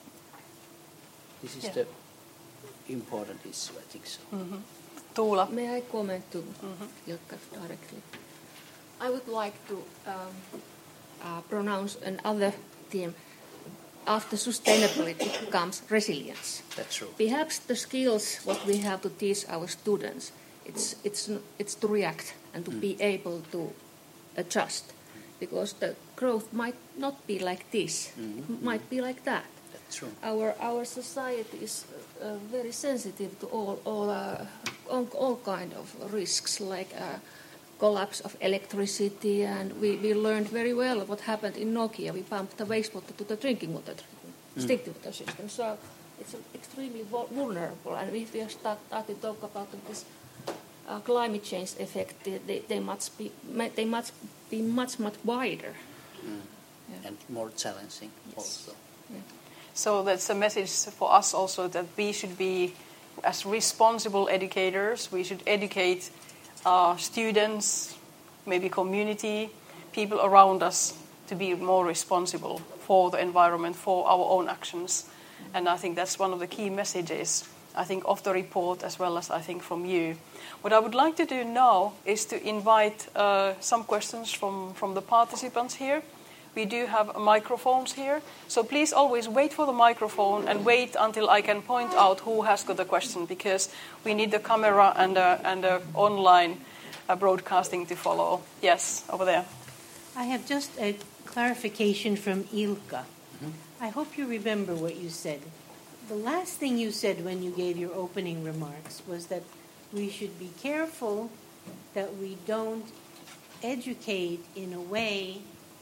This is yeah. the important issue, I think so. Mm-hmm. Tuula. May I comment to mm-hmm. Ilkka directly? I would like to um, uh, pronounce another theme. After sustainability comes resilience. That's true. Perhaps the skills what we have to teach our students, it's it's it's to react and to mm. be able to adjust, because the growth might not be like this, mm-hmm. it might be like that. That's true. Our our society is uh, very sensitive to all all uh, all, all kind of risks, like uh, collapse of electricity, and we, we learned very well what happened in Nokia. We pumped the wastewater to the drinking water, mm. drinking water system. So it's extremely vulnerable, and if we start, start to talk about this uh, climate change effect, they, they must be they must be much much wider mm. yeah. and more challenging yes. also. Yeah. So that's a message for us also, that we should be, as responsible educators, we should educate Uh, students, maybe community, people around us, to be more responsible for the environment, for our own actions. And I think that's one of the key messages, I think, of the report, as well as I think from you. What I would like to do now is to invite uh, some questions from, from the participants here. We do have microphones here, so please always wait for the microphone and wait until I can point out who has got the question, because we need the camera and the, and the online uh, broadcasting to follow. Yes, over there. I have just a clarification from Ilkka. Mm-hmm. I hope you remember what you said. The last thing you said when you gave your opening remarks was that we should be careful that we don't educate in a way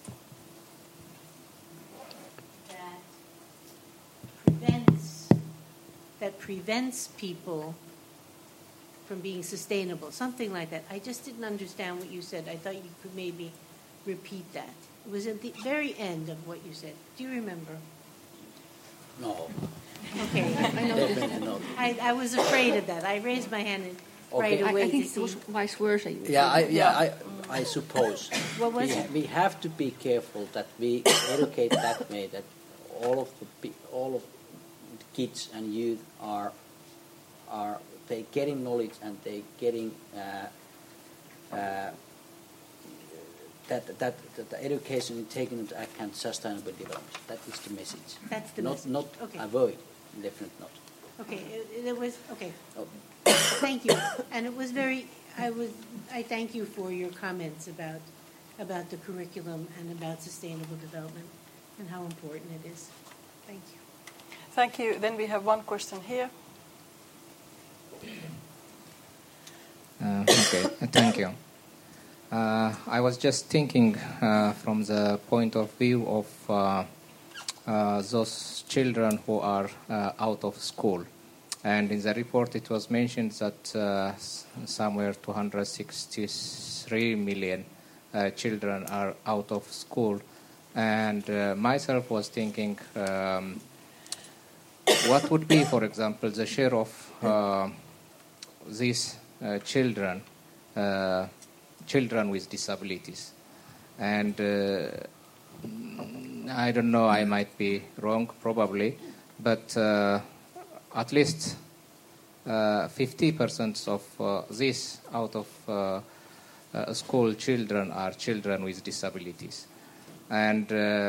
Prevents, that prevents people from being sustainable, something like that. I just didn't understand what you said. I thought you could maybe repeat that. It was at the very end of what you said. Do you remember? No. Okay. I know. Definitely not. I, I was afraid of that. I raised my hand and okay. right away. I, I think to it was see. vice versa. You yeah, I, yeah, yeah. I, I suppose. What was we, it? we have to be careful that we educate that way, that all of the all of the kids and youth are are they getting knowledge, and they getting uh, uh, that, that that the education is taking into account sustainable development. That is the message. That's the not message. not Okay. avoid, definitely not. Okay, it, it was okay. Oh. Thank you, and it was very. I was. I thank you for your comments about about the curriculum and about sustainable development and how important it is. Thank you. Thank you. Then we have one question here. Uh, okay, thank you. Uh, I was just thinking uh, from the point of view of uh, uh, those children who are uh, out of school. And in the report it was mentioned that uh, somewhere two hundred sixty-three million uh, children are out of school. And uh, myself was thinking, um, what would be, for example, the share of uh, these uh, children, uh, children with disabilities? And uh, I don't know, I might be wrong, probably, but uh, at least uh, fifty percent of uh, these out of uh, uh, school children are children with disabilities. And uh,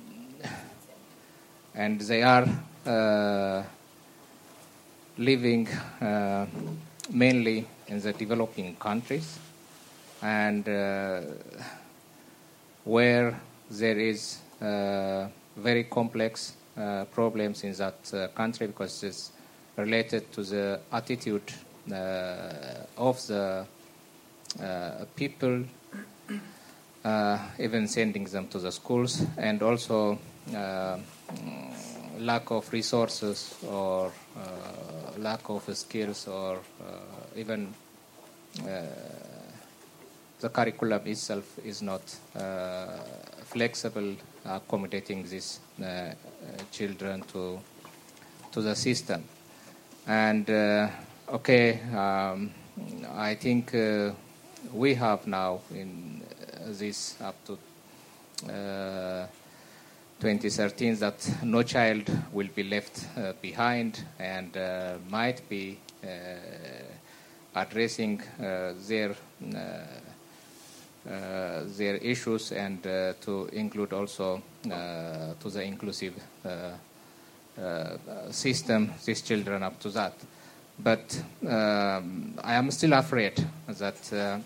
and they are uh, living uh, mainly in the developing countries, and uh, where there is uh, very complex uh, problems in that uh, country because it's related to the attitude uh, of the uh, people, uh, even sending them to the schools, and also uh, lack of resources or uh, lack of skills or uh, even uh, the curriculum itself is not uh, flexible, accommodating these uh, uh, children to to the system. And uh, okay, um, I think uh, we have now in uh, this up to uh, twenty thirteen that no child will be left uh, behind, and uh, might be uh, addressing uh, their uh, uh, their issues and uh, to include also uh, to the inclusive uh, uh, system these children up to that. But um, I am still afraid that uh,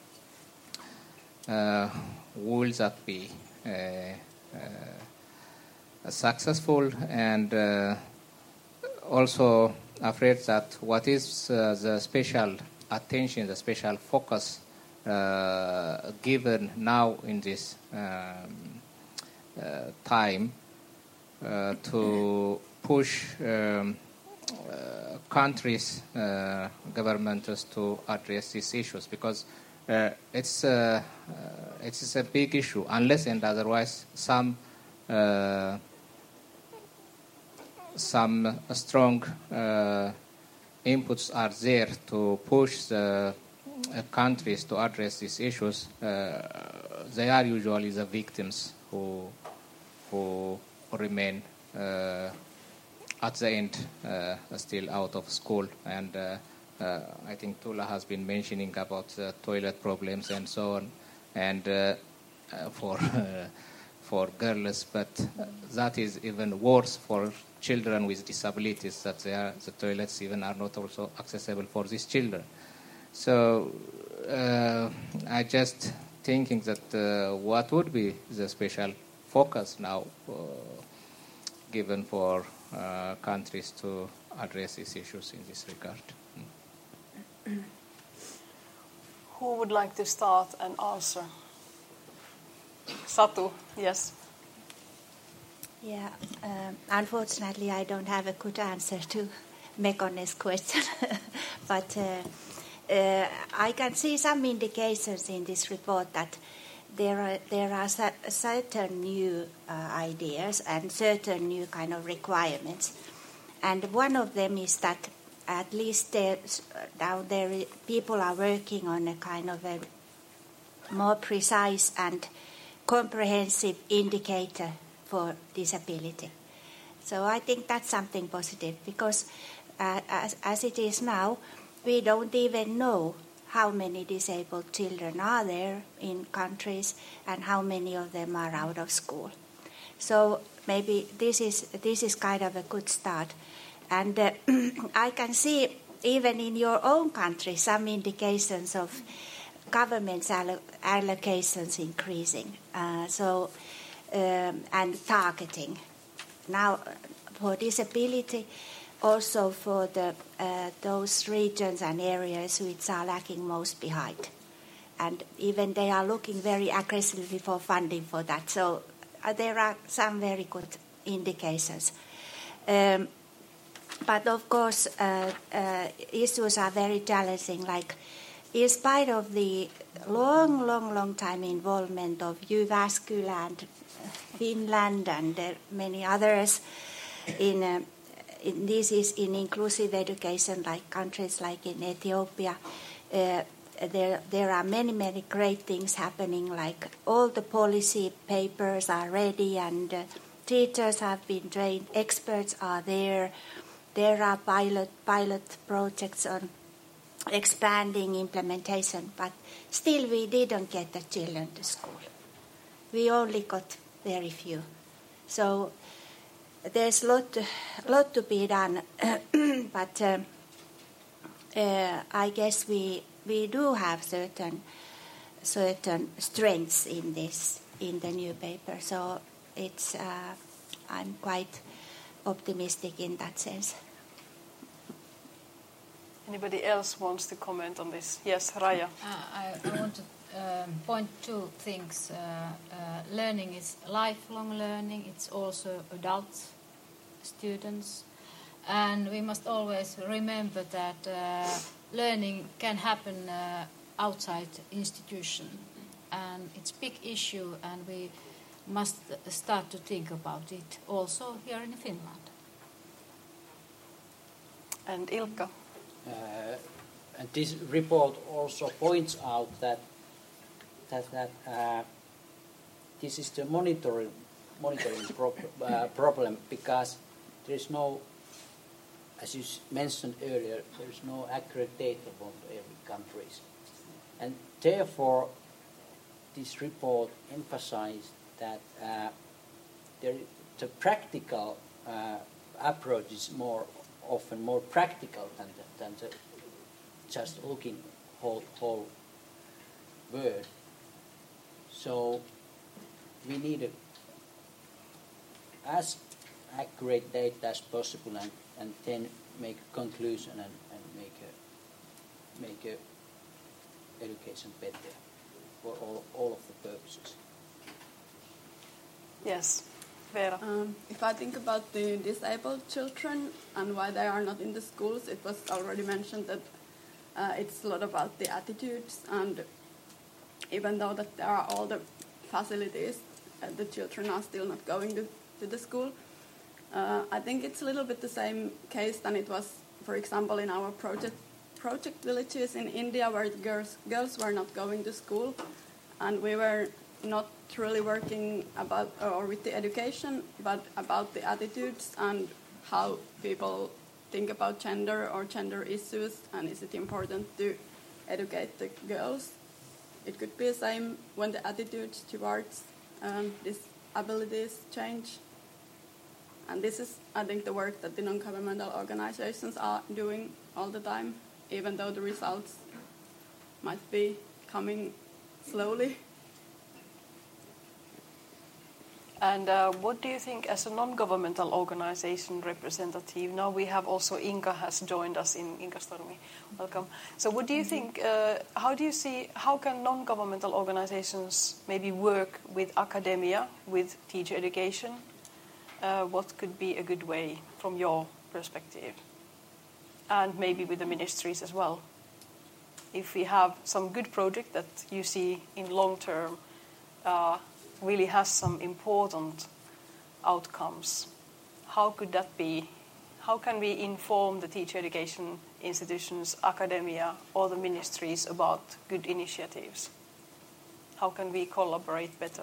uh, will that be uh, uh, successful, and uh, also afraid that what is uh, the special attention, the special focus uh, given now in this um, uh, time uh, to push um, uh, countries, uh, governments to address these issues, because uh, it's uh, uh, it's a big issue. Unless and otherwise, some uh, some strong uh, inputs are there to push the uh, countries to address these issues. Uh, they are usually the victims who who remain uh, at the end uh, still out of school. And uh, uh, I think Tula has been mentioning about uh, toilet problems and so on, and uh, uh, for uh, for girls, but uh, that is even worse for children with disabilities, that they are, the toilets even are not also accessible for these children. So uh, I just thinking that uh, what would be the special focus now uh, given for uh, countries to address these issues in this regard. Mm. Who would like to start and answer? Satu, yes. Yeah, um, unfortunately, I don't have a good answer to Mekone's question, but uh, uh, I can see some indications in this report that there are there are certain new uh, ideas and certain new kind of requirements, and one of them is that at least there, now there people are working on a kind of a more precise and comprehensive indicator for disability. So I think that's something positive, because uh, as, as it is now, we don't even know how many disabled children are there in countries and how many of them are out of school. So maybe this is this is kind of a good start. And uh, I can see even in your own country some indications of government's allo- allocations increasing. Uh, so um, and targeting. Now for disability, also for the uh, those regions and areas which are lacking most behind. And even they are looking very aggressively for funding for that. So uh, there are some very good indications. Um, but of course, uh, uh, issues are very challenging, like in spite of the long, long, long time involvement of Jyväskylä and Finland and uh, many others in, uh, in this is in inclusive education, like countries like in Ethiopia, uh, there there are many, many great things happening, like all the policy papers are ready and uh, teachers have been trained, experts are there, there are pilot pilot projects on expanding implementation, but still we didn't get the children to school. We only got very few. So there's a lot, lot to be done, but uh, uh, I guess we we do have certain certain strengths in this in the new paper. So it's uh, I'm quite optimistic in that sense. Anybody else wants to comment on this? Yes, Raya. Uh, I, I want to um, point two things. Uh, uh, learning is lifelong learning. It's also adult students. And we must always remember that uh, learning can happen uh, outside institution. And it's a big issue, and we must start to think about it also here in Finland. And Ilkka? Uh, and this report also points out that that, that uh, this is the monitoring monitoring prob- uh, problem, because there is no, as you mentioned earlier, there is no accurate data from every countries, and therefore this report emphasized that uh, there, the practical uh, approach is more often more practical than the, than the just looking whole whole word. So we need a, as accurate data as possible, and, and then make a conclusion and, and make a make a education better for all all of the purposes. Yes. Vera. Um, if I think about the disabled children and why they are not in the schools, it was already mentioned that uh, it's a lot about the attitudes, and even though that there are all the facilities, uh, the children are still not going to, to the school. Uh, I think it's a little bit the same case than it was, for example, in our project project villages in India, where the girls girls were not going to school, and we were not really working about or with the education, but about the attitudes and how people think about gender or gender issues, and is it important to educate the girls. It could be the same when the attitudes towards um, disabilities change. And this is, I think, the work that the non-governmental organizations are doing all the time, even though the results might be coming slowly. And uh, what do you think as a non-governmental organization representative? Now we have also Inka has joined us in Inka Stormi. Welcome. So what do you think, uh, how do you see, how can non-governmental organizations maybe work with academia, with teacher education? Uh, what could be a good way from your perspective? And maybe with the ministries as well. If we have some good project that you see in long term, uh, really has some important outcomes. How could that be? How can we inform the teacher education institutions, academia, or the ministries about good initiatives? How can we collaborate better?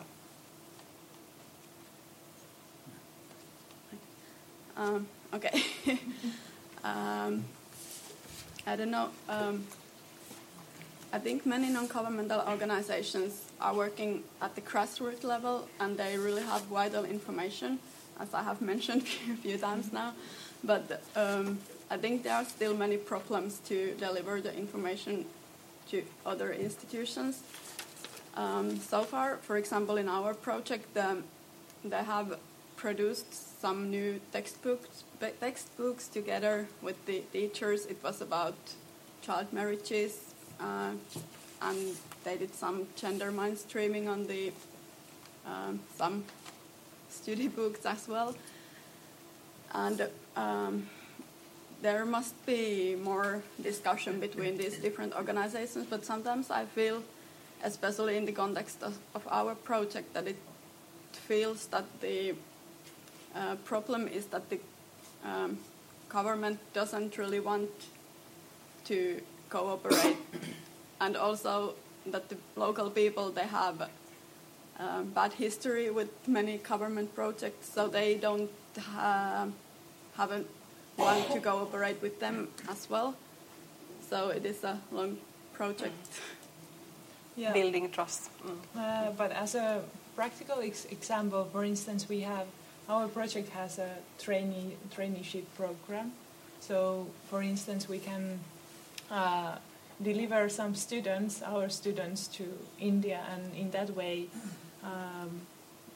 Um, okay. um, I don't know. Um, I think many non-governmental organizations are working at the grassroots level, and they really have vital information, as I have mentioned a few times now. But um, I think there are still many problems to deliver the information to other institutions. Um, so far, for example, in our project, um, they have produced some new textbooks, textbooks together with the teachers. It was about child marriages. Uh, and they did some gender mainstreaming on the um, some study books as well. And um, there must be more discussion between these different organizations, but sometimes I feel, especially in the context of, of our project, that it feels that the uh, problem is that the um, government doesn't really want to cooperate, and also that the local people, they have uh, bad history with many government projects, so they don't uh, have a want to cooperate with them as well. So it is a long project. Yeah. Building trust. Mm. Uh, but as a practical ex- example, for instance, we have our project has a trainee traineeship program. So, for instance, we can Uh, deliver some students, our students, to India, and in that way um,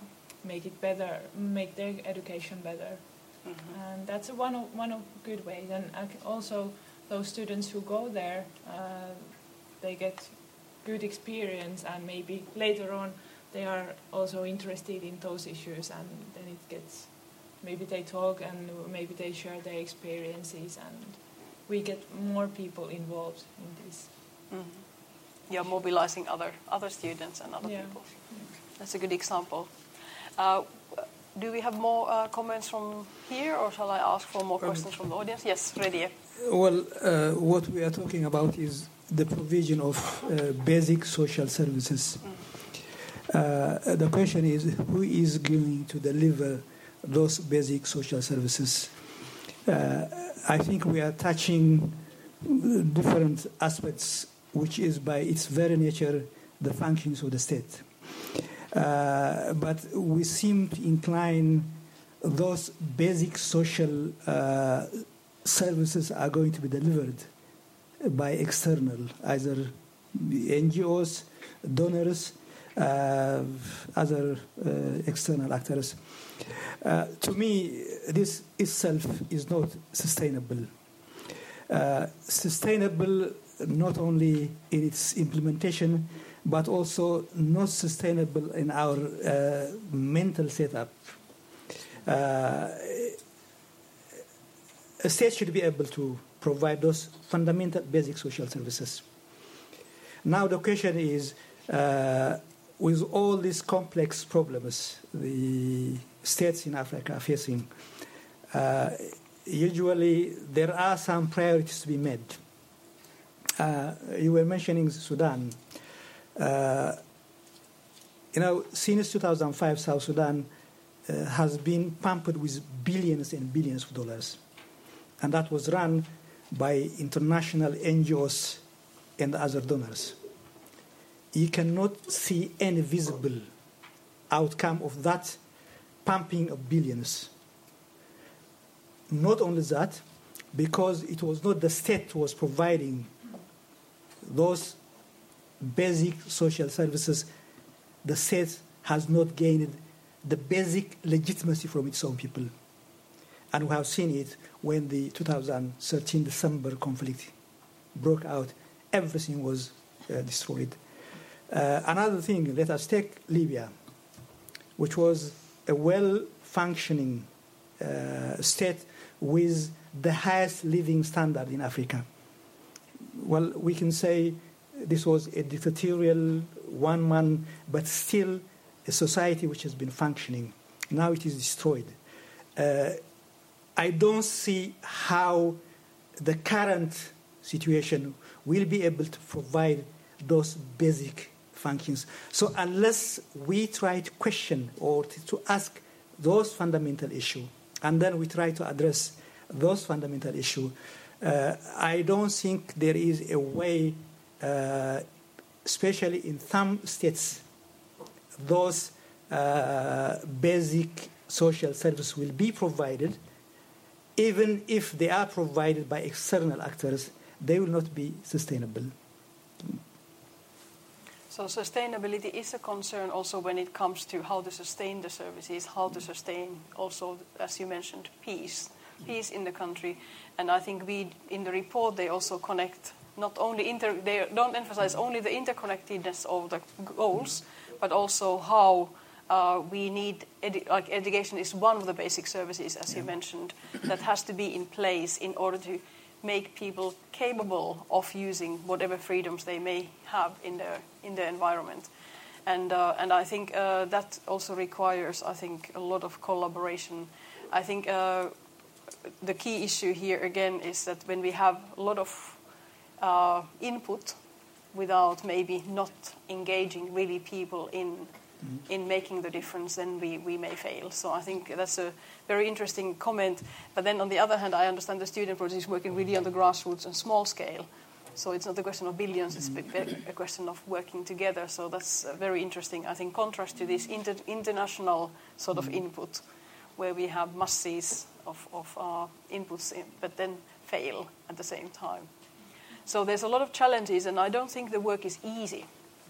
make it better, make their education better. Mm-hmm. And that's one of one of good ways. And also those students who go there, uh, they get good experience, and maybe later on they are also interested in those issues, and then it gets, maybe they talk and maybe they share their experiences, and we get more people involved in this. Mm-hmm. You're mobilizing other other students and other Yeah. people. That's a good example. Uh, do we have more uh, comments from here, or shall I ask for more questions from the audience? Yes, Redie. Well, uh, what we are talking about is the provision of uh, basic social services. Mm. Uh, the question is, who is going to deliver those basic social services? Uh, I think we are touching different aspects, which is by its very nature the functions of the state. Uh, but we seem to incline those basic social uh, services are going to be delivered by external, either N G Os, donors, uh, other uh, external actors. Uh, to me, this itself is not sustainable. Uh, sustainable not only in its implementation, but also not sustainable in our uh, mental setup. Uh, a state should be able to provide those fundamental basic social services. Now the question is, uh, with all these complex problems the states in Africa are facing, uh, usually there are some priorities to be made. Uh, you were mentioning Sudan. Uh, you know, since two thousand five, South Sudan uh, has been pampered with billions and billions of dollars. And that was run by international N G Os and other donors. You cannot see any visible outcome of that pumping of billions. Not only that, because it was not the state who was providing those basic social services, the state has not gained the basic legitimacy from its own people. And we have seen it when the two thousand thirteen December conflict broke out. Everything was uh, destroyed. Uh, another thing, let us take Libya, which was a well-functioning uh, state with the highest living standard in Africa. Well, we can say this was a dictatorial one-man, but still a society which has been functioning. Now it is destroyed. Uh, I don't see how the current situation will be able to provide those basic functions. So unless we try to question or to ask those fundamental issues, and then we try to address those fundamental issues, uh, I don't think there is a way, uh, especially in some states, those uh, basic social services will be provided. Even if they are provided by external actors, they will not be sustainable. So sustainability is a concern also when it comes to how to sustain the services, how to sustain also, as you mentioned, peace, peace in the country. And I think we, in the report, they also connect not only inter, they don't emphasize only the interconnectedness of the goals, but also how uh, we need, edu- like education is one of the basic services, as yeah. you mentioned, that has to be in place in order to make people capable of using whatever freedoms they may have in their in their environment, and uh, and I think uh, that also requires, I think, a lot of collaboration. I think uh, the key issue here again is that when we have a lot of uh, input without maybe not engaging really people in mm-hmm. in making the difference, then we, we may fail. So I think that's a very interesting comment. But then on the other hand, I understand the student project is working really on the grassroots and small scale. So it's not a question of billions, it's a question of working together. So that's very interesting. I think contrast to this inter- international sort of input, where we have masses of, of uh, inputs, in, but then fail at the same time. So there's a lot of challenges, and I don't think the work is easy.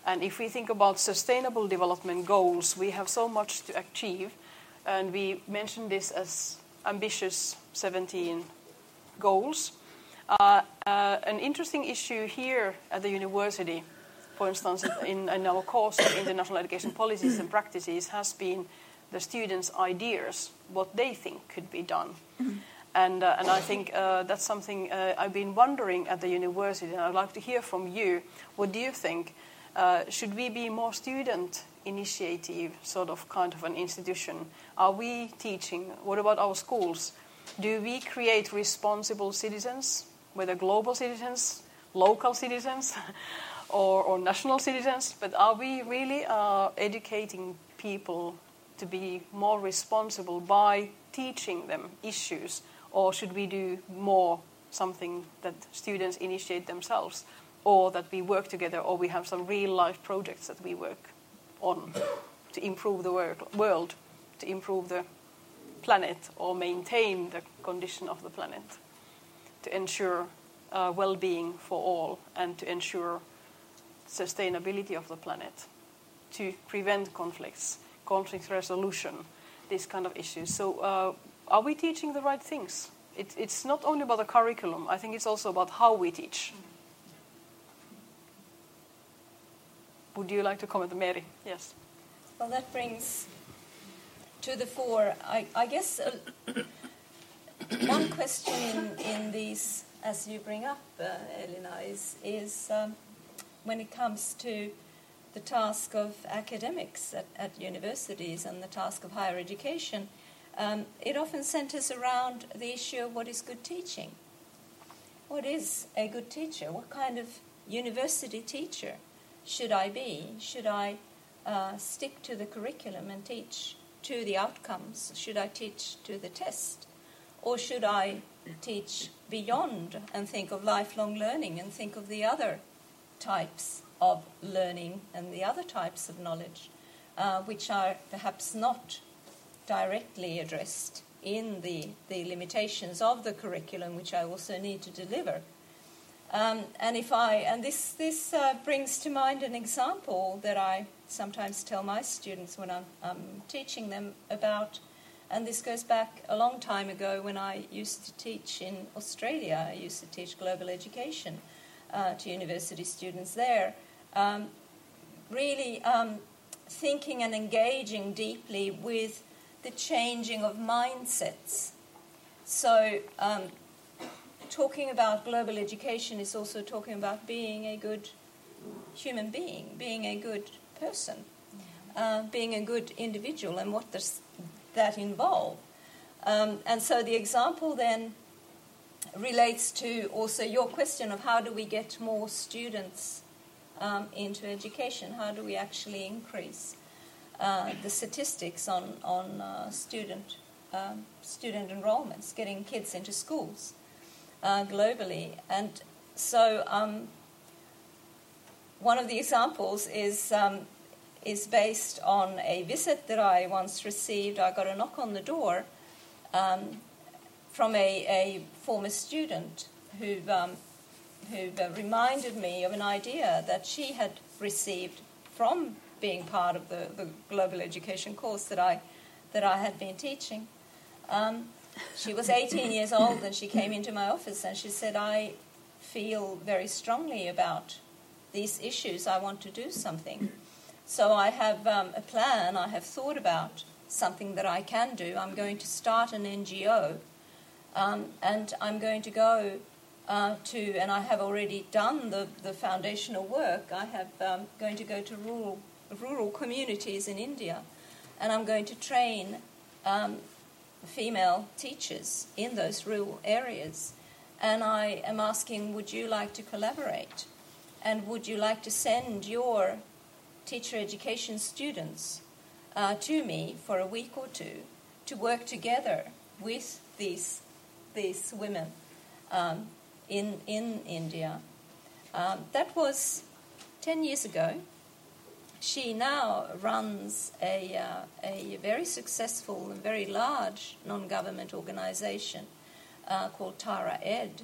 And if we think about sustainable development goals, we have so much to achieve. And we mentioned this as ambitious seventeen goals. Uh, uh, an interesting issue here at the university, for instance, in, in our course of international education policies and practices, has been the students' ideas, what they think could be done. Mm-hmm. And, uh, and I think uh, that's something uh, I've been wondering at the university, and I'd like to hear from you. What do you think? Uh, should we be more student initiative, sort of kind of an institution? Are we teaching? What about our schools? Do we create responsible citizens, whether global citizens, local citizens, or, or national citizens? But are we really uh, educating people to be more responsible by teaching them issues? Or should we do more something that students initiate themselves, or that we work together, or we have some real-life projects that we work on to improve the world, to improve the planet, or maintain the condition of the planet, to ensure uh, well-being for all, and to ensure sustainability of the planet, to prevent conflicts, conflict resolution, these kind of issues. So uh, are we teaching the right things? It, it's not only about the curriculum. I think it's also about how we teach. Would you like to comment, Mary? Yes. Well, that brings to the fore, I, I guess, uh, one question in, in these, as you bring up, uh, Elina, is, is um, when it comes to the task of academics at, at universities and the task of higher education, um, it often centers around the issue of what is good teaching. What is a good teacher? What kind of university teacher should I be? Should I uh, stick to the curriculum and teach to the outcomes? Should I teach to the test? Or should I teach beyond and think of lifelong learning and think of the other types of learning and the other types of knowledge, uh, which are perhaps not directly addressed in the, the limitations of the curriculum, which I also need to deliver. Um, and if I and this this uh, brings to mind an example that I sometimes tell my students when I'm, I'm teaching them about, and this goes back a long time ago when I used to teach in Australia. I used to teach global education uh, to university students there. Um, really um, thinking and engaging deeply with the changing of mindsets. So um, talking about global education is also talking about being a good human being, being a good person, uh, being a good individual, and what does that involve? Um, and so the example then relates to also your question of how do we get more students um, into education? How do we actually increase uh, the statistics on, on uh, student, um, student enrollments, getting kids into schools? Uh, globally. And so um, one of the examples is um, is based on a visit that I once received. I got a knock on the door um, from a, a former student who um, who uh, reminded me of an idea that she had received from being part of the, the global education course that I that I had been teaching. Um, She was eighteen years old and she came into my office and she said, I feel very strongly about these issues. I want to do something. So I have um, a plan. I have thought about something that I can do. I'm going to start an N G O um, and I'm going to go uh, to, and I have already done the, the foundational work. I have um, going to go to rural, rural communities in India and I'm going to train um, female teachers in those rural areas, and I am asking, would you like to collaborate, and would you like to send your teacher education students uh, to me for a week or two to work together with these these women um, in in India? Um, that was ten years ago. She now runs a, uh, a very successful and very large non-government organization uh, called Tara Ed,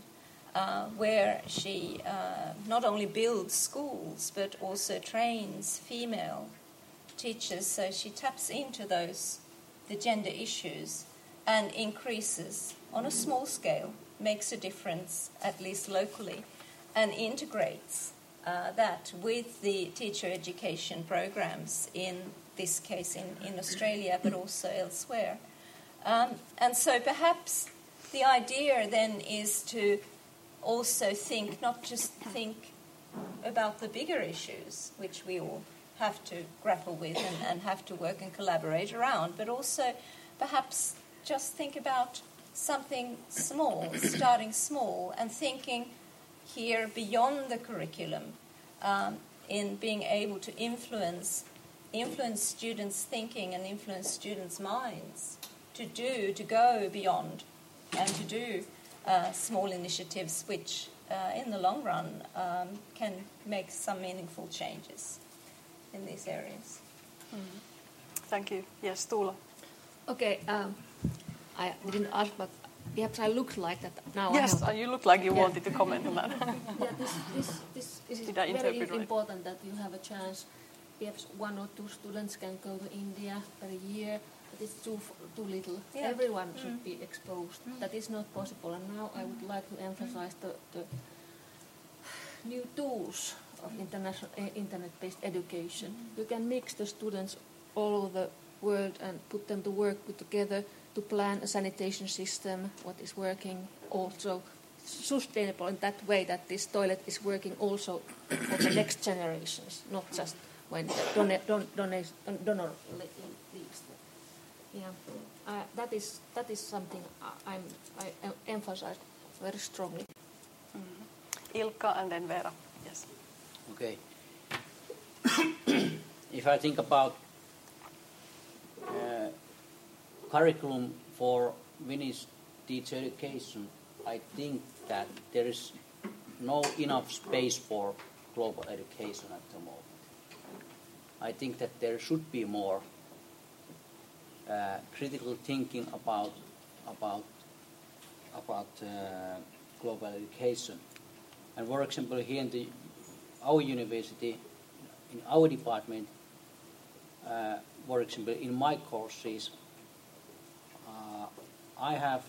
uh, where she uh, not only builds schools but also trains female teachers. So she taps into those, the gender issues, and increases on a small scale, makes a difference, at least locally, and integrates uh, that with the teacher education programs, in this case in, in Australia, but also elsewhere. Um, and so perhaps the idea then is to also think, not just think about the bigger issues, which we all have to grapple with and, and have to work and collaborate around, but also perhaps just think about something small, starting small, and thinking here beyond the curriculum, um, in being able to influence influence students' thinking and influence students' minds to do, to go beyond and to do uh, small initiatives which uh, in the long run um, can make some meaningful changes in these areas. Mm. Thank you. Yes, Tuula. Okay, um, I didn't ask, but perhaps I look like that now. Yes, I have, you look like you yeah. wanted to comment on that. Yeah, this, this, this, this is Did I very interpret right? important that you have a chance. Perhaps one or two students can go to India per year, but it's too too little. Yeah. Everyone Mm. should be exposed. Mm. That is not possible. And now I would like to emphasize the, the new tools of international uh, internet-based education. You can mix the students all over the world and put them to work together to plan a sanitation system, what is working, also sustainable in that way that this toilet is working also for the next generations, not just when the donor, don, donor, donor leaves. Yeah, uh, that is that is something I, I'm, I emphasize very strongly. Mm-hmm. Ilkka and then Vera. Yes. Okay. If I think about uh, curriculum for Finnish teacher education, I think that there is no enough space for global education at the moment. I think that there should be more uh, critical thinking about about about uh, global education. And for example, here in the, our university, in our department, uh, for example, in my courses, uh, I have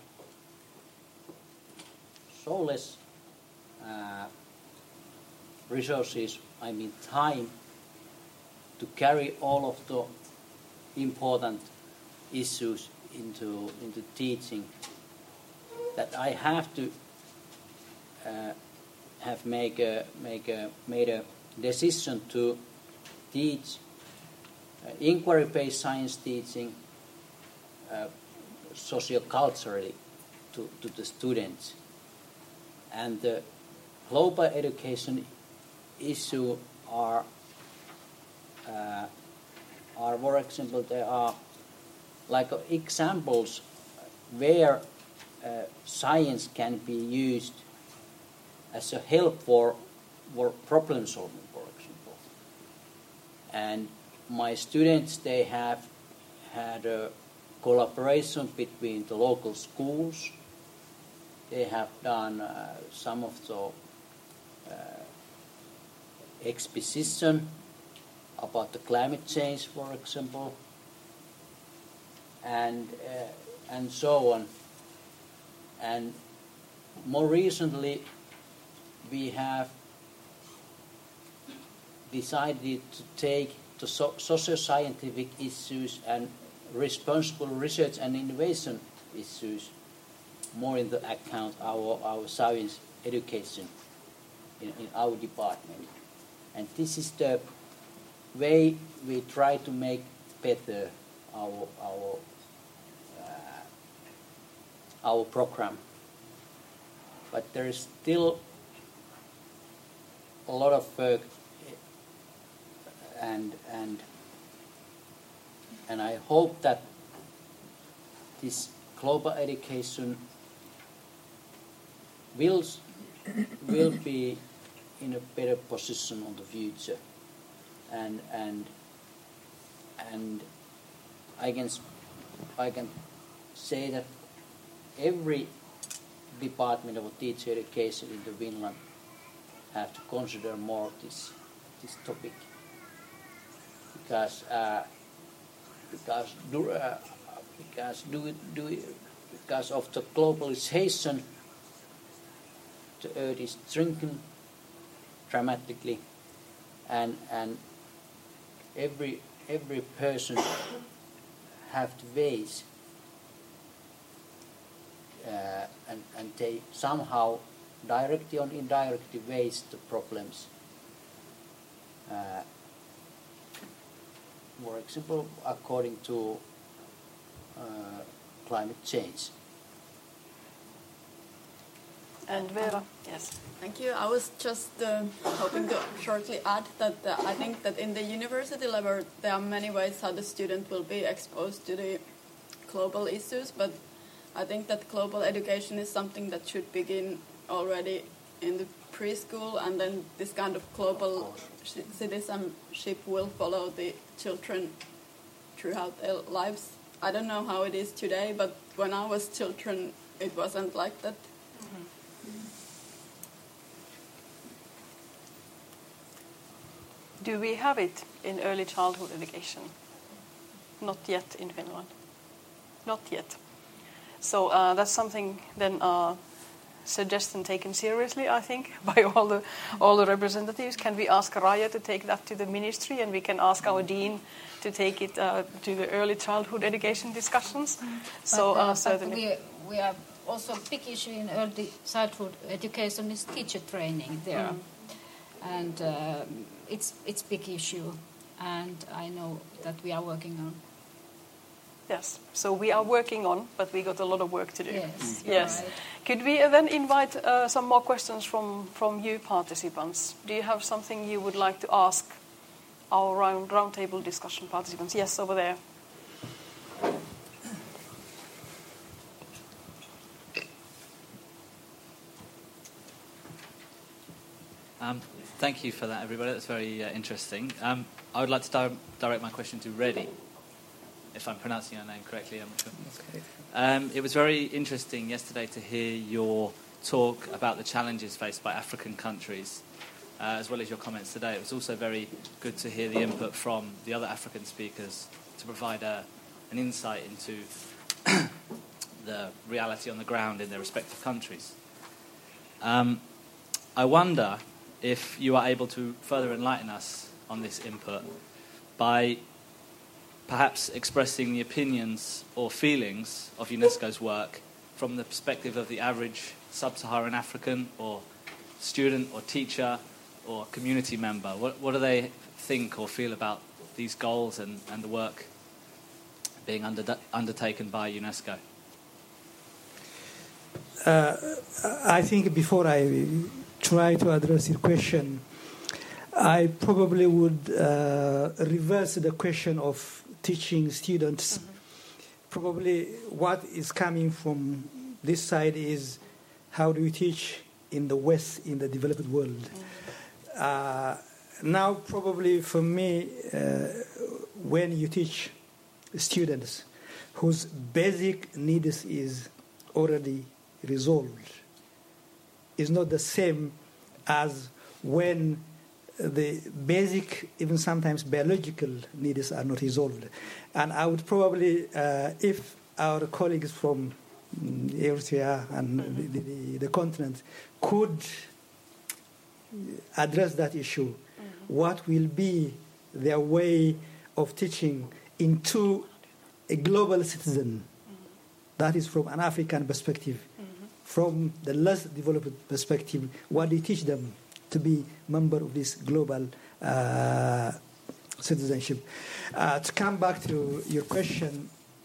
so less uh, resources, I mean time, to carry all of the important issues into into teaching, that I have to uh, have make a make a made a decision to teach uh, inquiry-based science teaching uh, socio-culturally to, to the students, and the global education issue are uh, are for example there are like uh, examples where uh, science can be used as a help for, for problem solving, for example. And my students, they have had a collaboration between the local schools. They have done uh, some of the uh, exposition about the climate change, for example, and uh, and so on. And more recently, we have decided to take the so- socio-scientific issues and responsible research and innovation issues more into account our our science education in, in our department. And this is the way we try to make better our our uh, our program. But there is still a lot of work, and and and I hope that this global education will will be in a better position on the future, and and and I can I can say that every Department of Teacher Education in Finland have to consider more this this topic, because uh, because do, uh, because do it, do it, because of the globalization, the earth is shrinking dramatically, and and every every person have to face uh, and and they somehow directly or indirectly face the problems. Uh, for example, according to uh, climate change. And Vera, yes. Thank you. I was just uh, hoping to shortly add that uh, I think that in the university level there are many ways how the student will be exposed to the global issues, but I think that global education is something that should begin already in the preschool, and then this kind of global c- citizenship will follow the children throughout their lives. I don't know how it is today, but when I was children, it wasn't like that. Mm-hmm. Do we have it in early childhood education? Not yet in Finland. Not yet. So uh, that's something then uh, suggestion taken seriously, I think, by all the all the representatives. Can we ask Raija to take that to the ministry, and we can ask our dean to take it uh, to the early childhood education discussions? So But, uh, uh, but certainly. we, we have also a big issue in early childhood education is teacher training there, Mm. and uh, it's it's big issue, and I know that we are working on. Yes, so we are working on, but we got a lot of work to do. Yes, Yes. right. Could we uh, then invite uh, some more questions from, from you participants? Do you have something you would like to ask our round roundtable discussion participants? Yes, over there. Um, thank you for that, everybody. That's very uh, interesting. Um, I would like to di- direct my question to Reddy, if I'm pronouncing your name correctly. I'm not sure. Okay. Um, it was very interesting yesterday to hear your talk about the challenges faced by African countries, uh, as well as your comments today. It was also very good to hear the input from the other African speakers to provide a, an insight into the reality on the ground in their respective countries. Um, I wonder if you are able to further enlighten us on this input by perhaps expressing the opinions or feelings of UNESCO's work from the perspective of the average sub-Saharan African or student or teacher or community member. What, what do they think or feel about these goals and, and the work being under, undertaken by UNESCO? Uh, I think before I try to address your question, I probably would uh, reverse the question of teaching students. Mm-hmm. Probably what is coming from this side is how do you teach in the West, in the developed world? Mm-hmm. Uh, now, probably for me, uh, when you teach students whose basic needs is already resolved, is not the same as when the basic, even sometimes biological needs are not resolved. And I would probably, uh, if our colleagues from Eritrea and the, the, the continent could address that issue, mm-hmm. what will be their way of teaching into a global citizen? Mm-hmm. That is from an African perspective. Mm-hmm. From the less developed perspective, what do you teach them to be member of this global uh, citizenship? Uh, to come back to your question,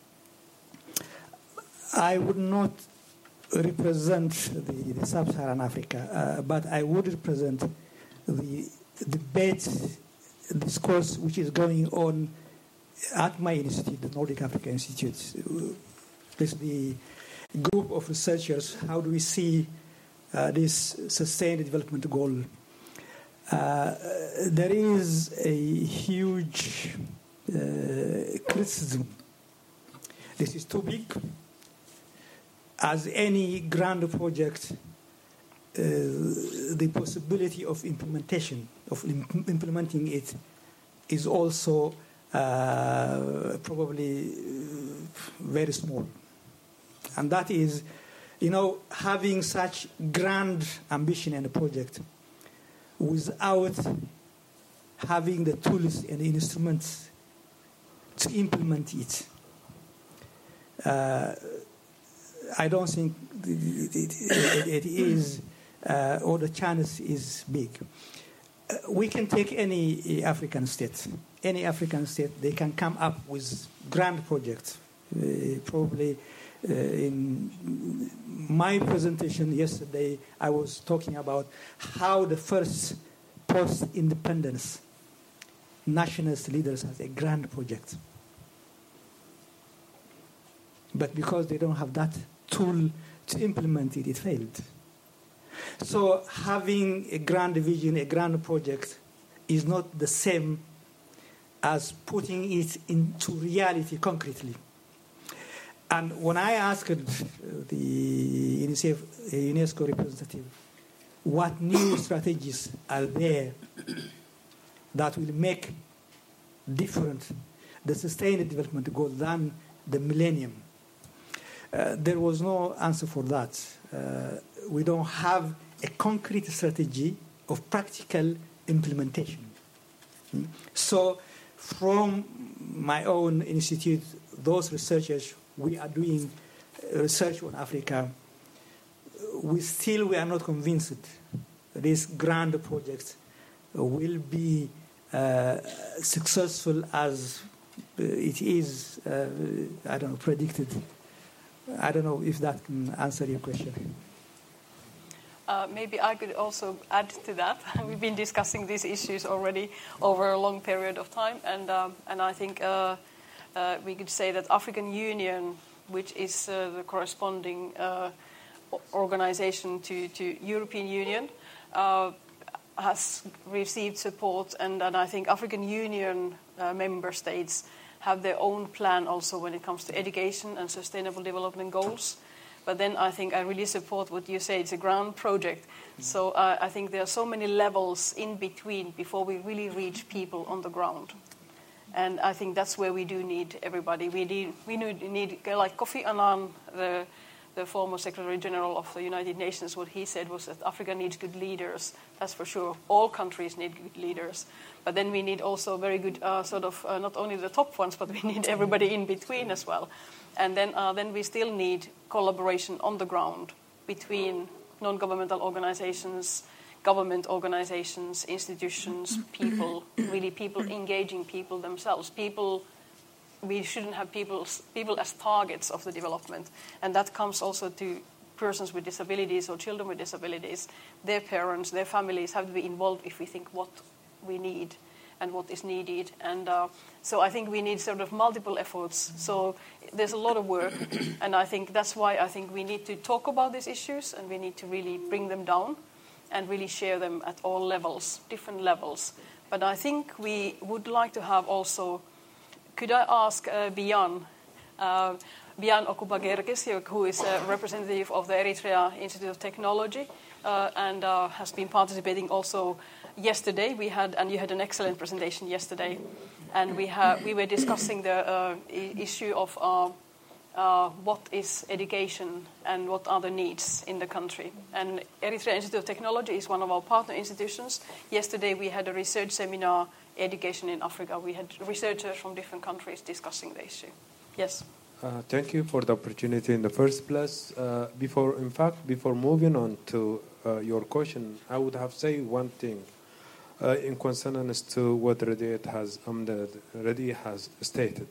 I would not represent the, the sub-Saharan Africa, uh, but I would represent the debate, discourse which is going on at my institute, the Nordic Africa Institute. This is the group of researchers. How do we see uh, this sustained development goal? Uh, there is a huge uh, criticism. This is too big. as any grand project, uh, the possibility of implementation, of imp- implementing it, is also uh, probably very small. And that is, you know, having such grand ambition in a project without having the tools and the instruments to implement it. Uh, I don't think it, it, it is, uh, or the chance is big. Uh, we can take any African state. Any African state, they can come up with grand projects. Uh, probably uh, in my presentation yesterday, I was talking about how the first post-independence nationalist leaders has a grand project. But because they don't have that tool to implement it, it failed. So having a grand vision, a grand project, is not the same as putting it into reality concretely. And when I asked the UNESCO representative what new strategies are there that will make different the sustainable development goal than the millennium, uh, there was no answer for that. Uh, we don't have a concrete strategy of practical implementation. Mm. So from my own institute, those researchers, we are doing research on Africa. We still we are not convinced these grand projects will be uh, successful as it is, uh, I don't know, predicted. I don't know if that can answer your question. Uh, maybe I could also add to that. We've been discussing these issues already over a long period of time, and um, and I think uh, uh, we could say that African Union, which is uh, the corresponding uh, organization to, to European Union, uh, has received support, and, and I think African Union uh, member states have their own plan also when it comes to education and sustainable development goals. But then I think I really support what you say. It's a grand project. Mm-hmm. So uh, I think there are so many levels in between before we really reach people on the ground. And I think that's where we do need everybody. We need, we need, need like Kofi Annan, the, the former Secretary General of the United Nations, what he said was that Africa needs good leaders. That's for sure. All countries need good leaders. But then we need also very good uh, sort of, uh, not only the top ones, but we need everybody in between as well. And then, uh, then we still need collaboration on the ground between non-governmental organizations, government organizations, institutions, people, really people engaging people themselves. People, we shouldn't have people, people as targets of the development. And that comes also to persons with disabilities or children with disabilities. Their parents, their families have to be involved if we think what we need and what is needed. And uh, so I think we need sort of multiple efforts. So there's a lot of work, and I think that's why I think we need to talk about these issues, and we need to really bring them down and really share them at all levels, different levels. But I think we would like to have also, could I ask uh, Bian, uh, Bian Okuba-Gerges, who is a representative of the Eritrea Institute of Technology, uh, and uh, has been participating also yesterday. We had, and you had an excellent presentation yesterday, and we ha- we were discussing the uh, I- issue of uh, uh, what is education and what are the needs in the country. And Eritrea Institute of Technology is one of our partner institutions. Yesterday we had a research seminar, Education in Africa. We had researchers from different countries discussing the issue. Yes. Uh, thank you for the opportunity in the first place. Uh, before, in fact, before moving on to uh, your question, I would have say one thing. Uh, in consonance to what Radiat has, um, Radi has stated.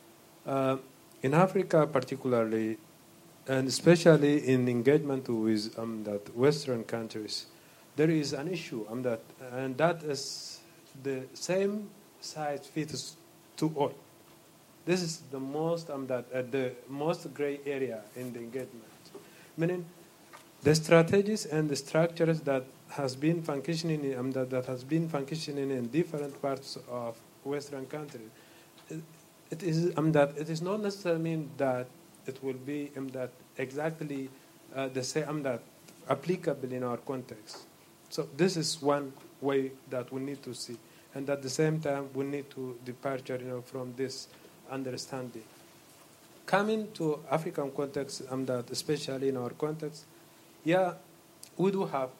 Uh, in Africa particularly, and especially in engagement with um, that Western countries, there is an issue, um, that, and that is the same size fits to all. This is the most, um, that, uh, the most gray area in the engagement. Meaning, the strategies and the structures that has been functioning um, that, that has been functioning in different parts of Western countries. It, it is um, that it is not necessarily mean that it will be um, that exactly uh, the same um, that applicable in our context. So this is one way that we need to see, and at the same time we need to departure, you know, from this understanding. Coming to African context, um, that especially in our context, yeah, we do have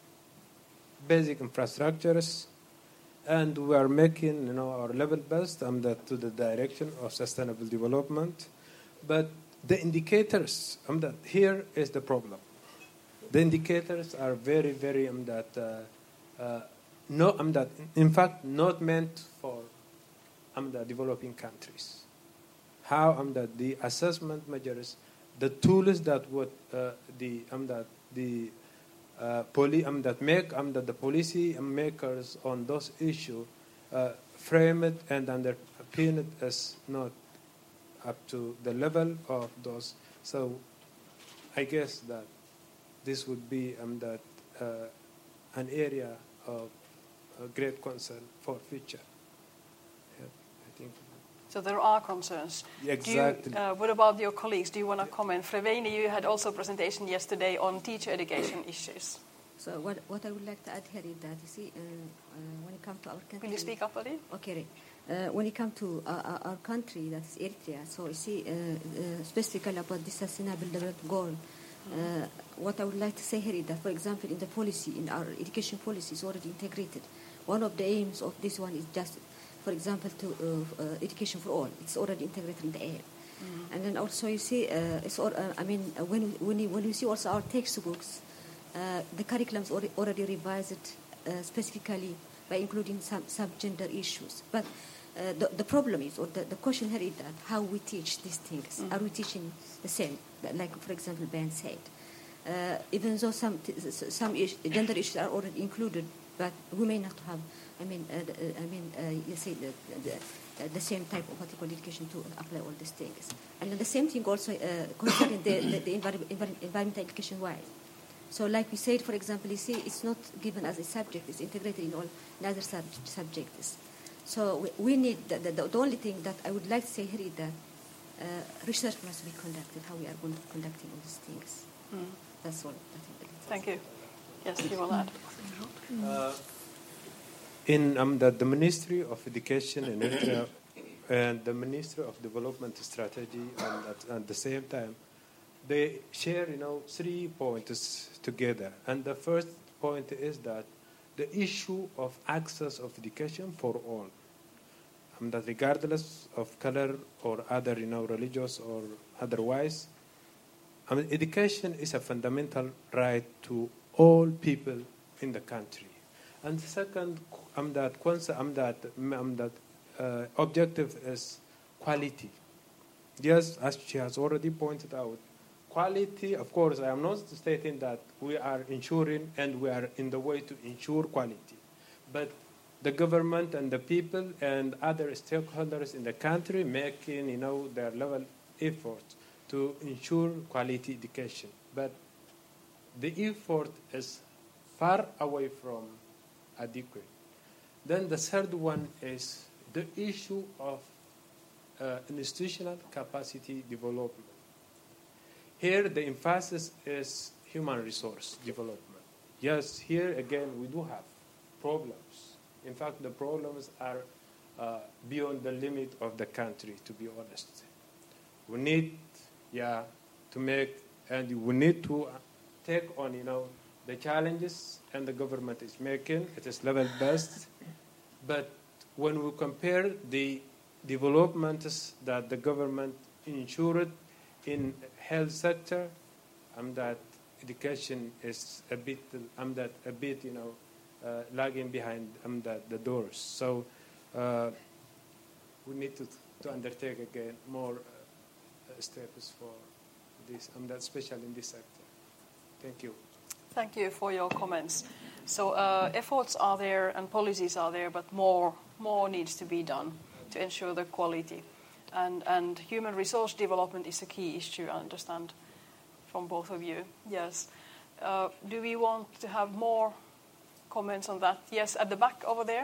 basic infrastructures, and we are making, you know, our level best um, that to the direction of sustainable development. But the indicators, um, that here is the problem. The indicators are very, very um, that uh, uh, no, um, that in fact not meant for um, the developing countries. How um, that the assessment measures, the tools that would uh, the um, that the uh, poli- um, that make um, that the policy makers on those issues uh, frame it and underpin it as not up to the level of those. So I guess that this would be um, that uh, an area of uh, great concern for future. Yeah, I think. So there are concerns. Exactly. Do you, uh, what about your colleagues? Do you want to comment? Freveini, you had also a presentation yesterday on teacher education issues. So what, what I would like to add here is that, you see, uh, uh, when it comes to our country... Will you speak up, Ali? Okay. Uh, when it comes to uh, our country, that's Eritrea, so you see, uh, uh, specifically about the Sustainable Development Goal, uh, what I would like to say here is that, for example, in the policy, in our education policy, is already integrated. One of the aims of this one is just, for example, to uh, uh, education for all. It's already integrated in the air. Mm-hmm. And then also you see, uh, it's all, uh, I mean, uh, when when you, when you see also our textbooks, uh, the curriculums already, already revised uh, specifically by including some sub-gender issues. But uh, the, the problem is, or the, the question here is that how we teach these things. Mm-hmm. Are we teaching the same? Like, for example, Ben said. Uh, even though some t- some is- gender issues are already included, but we may not have, I mean, uh, uh, I mean, uh, you say the, the, uh, the same type of what you call education to apply all these things. And then the same thing also uh, concerning the, the, the envir- envir- environmental education wise. So like we said, for example, you see, it's not given as a subject, it's integrated in all in other sub- subjects. So we, we need, the, the, the only thing that I would like to say here is that uh, research must be conducted, how we are going to conducting all these things. Mm. That's all. Thank you. Yes, you will add. Uh, in um, the, the Ministry of Education in Eritrea and the Ministry of Development Strategy, and at, at the same time, they share, you know, three points together. And the first point is that the issue of access of education for all, um, that regardless of color or other, you know, religious or otherwise, I mean, education is a fundamental right to all people in the country. And the second, um, that, um, that, um, that uh, objective is quality. Yes, as she has already pointed out, quality, of course, I am not stating that we are ensuring and we are in the way to ensure quality. But the government and the people and other stakeholders in the country making, you know, their level effort to ensure quality education. But the effort is far away from adequate. Then the third one is the issue of uh, institutional capacity development. Here the emphasis is human resource development. Yes, here again we do have problems. In fact, the problems are uh, beyond the limit of the country, to be honest. We need, yeah, to make, and we need to take on, you know, the challenges and the government is making. It is level best. But when we compare the developments that the government ensured in health sector, um, that education is a bit, um, that a bit, you know, uh, lagging behind um, the, the doors. So uh, we need to to undertake again more uh, steps for this, um, that especially in this sector. Thank you. Thank you for your comments. So uh, efforts are there and policies are there, but more more needs to be done to ensure the quality. And and human resource development is a key issue, I understand, from both of you. Yes. Uh, do we want to have more comments on that? Yes, at the back over there.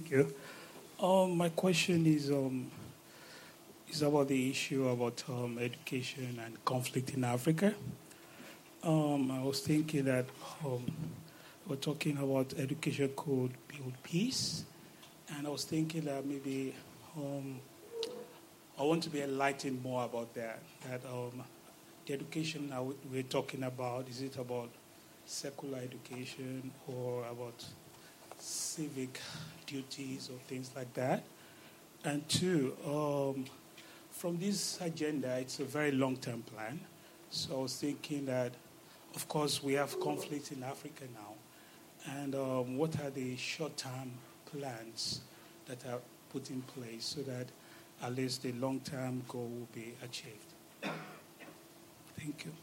Thank you. Um, my question is um, is about the issue about um, education and conflict in Africa. Um, I was thinking that um, we're talking about education could build peace, and I was thinking that maybe um, I want to be enlightened more about that. That um, the education now we're talking about, is it about secular education or about civic duties or things like that? And two, um, from this agenda, it's a very long-term plan. So I was thinking that, of course, we have conflicts in Africa now. And um, what are the short-term plans that are put in place so that at least the long-term goal will be achieved? Thank you.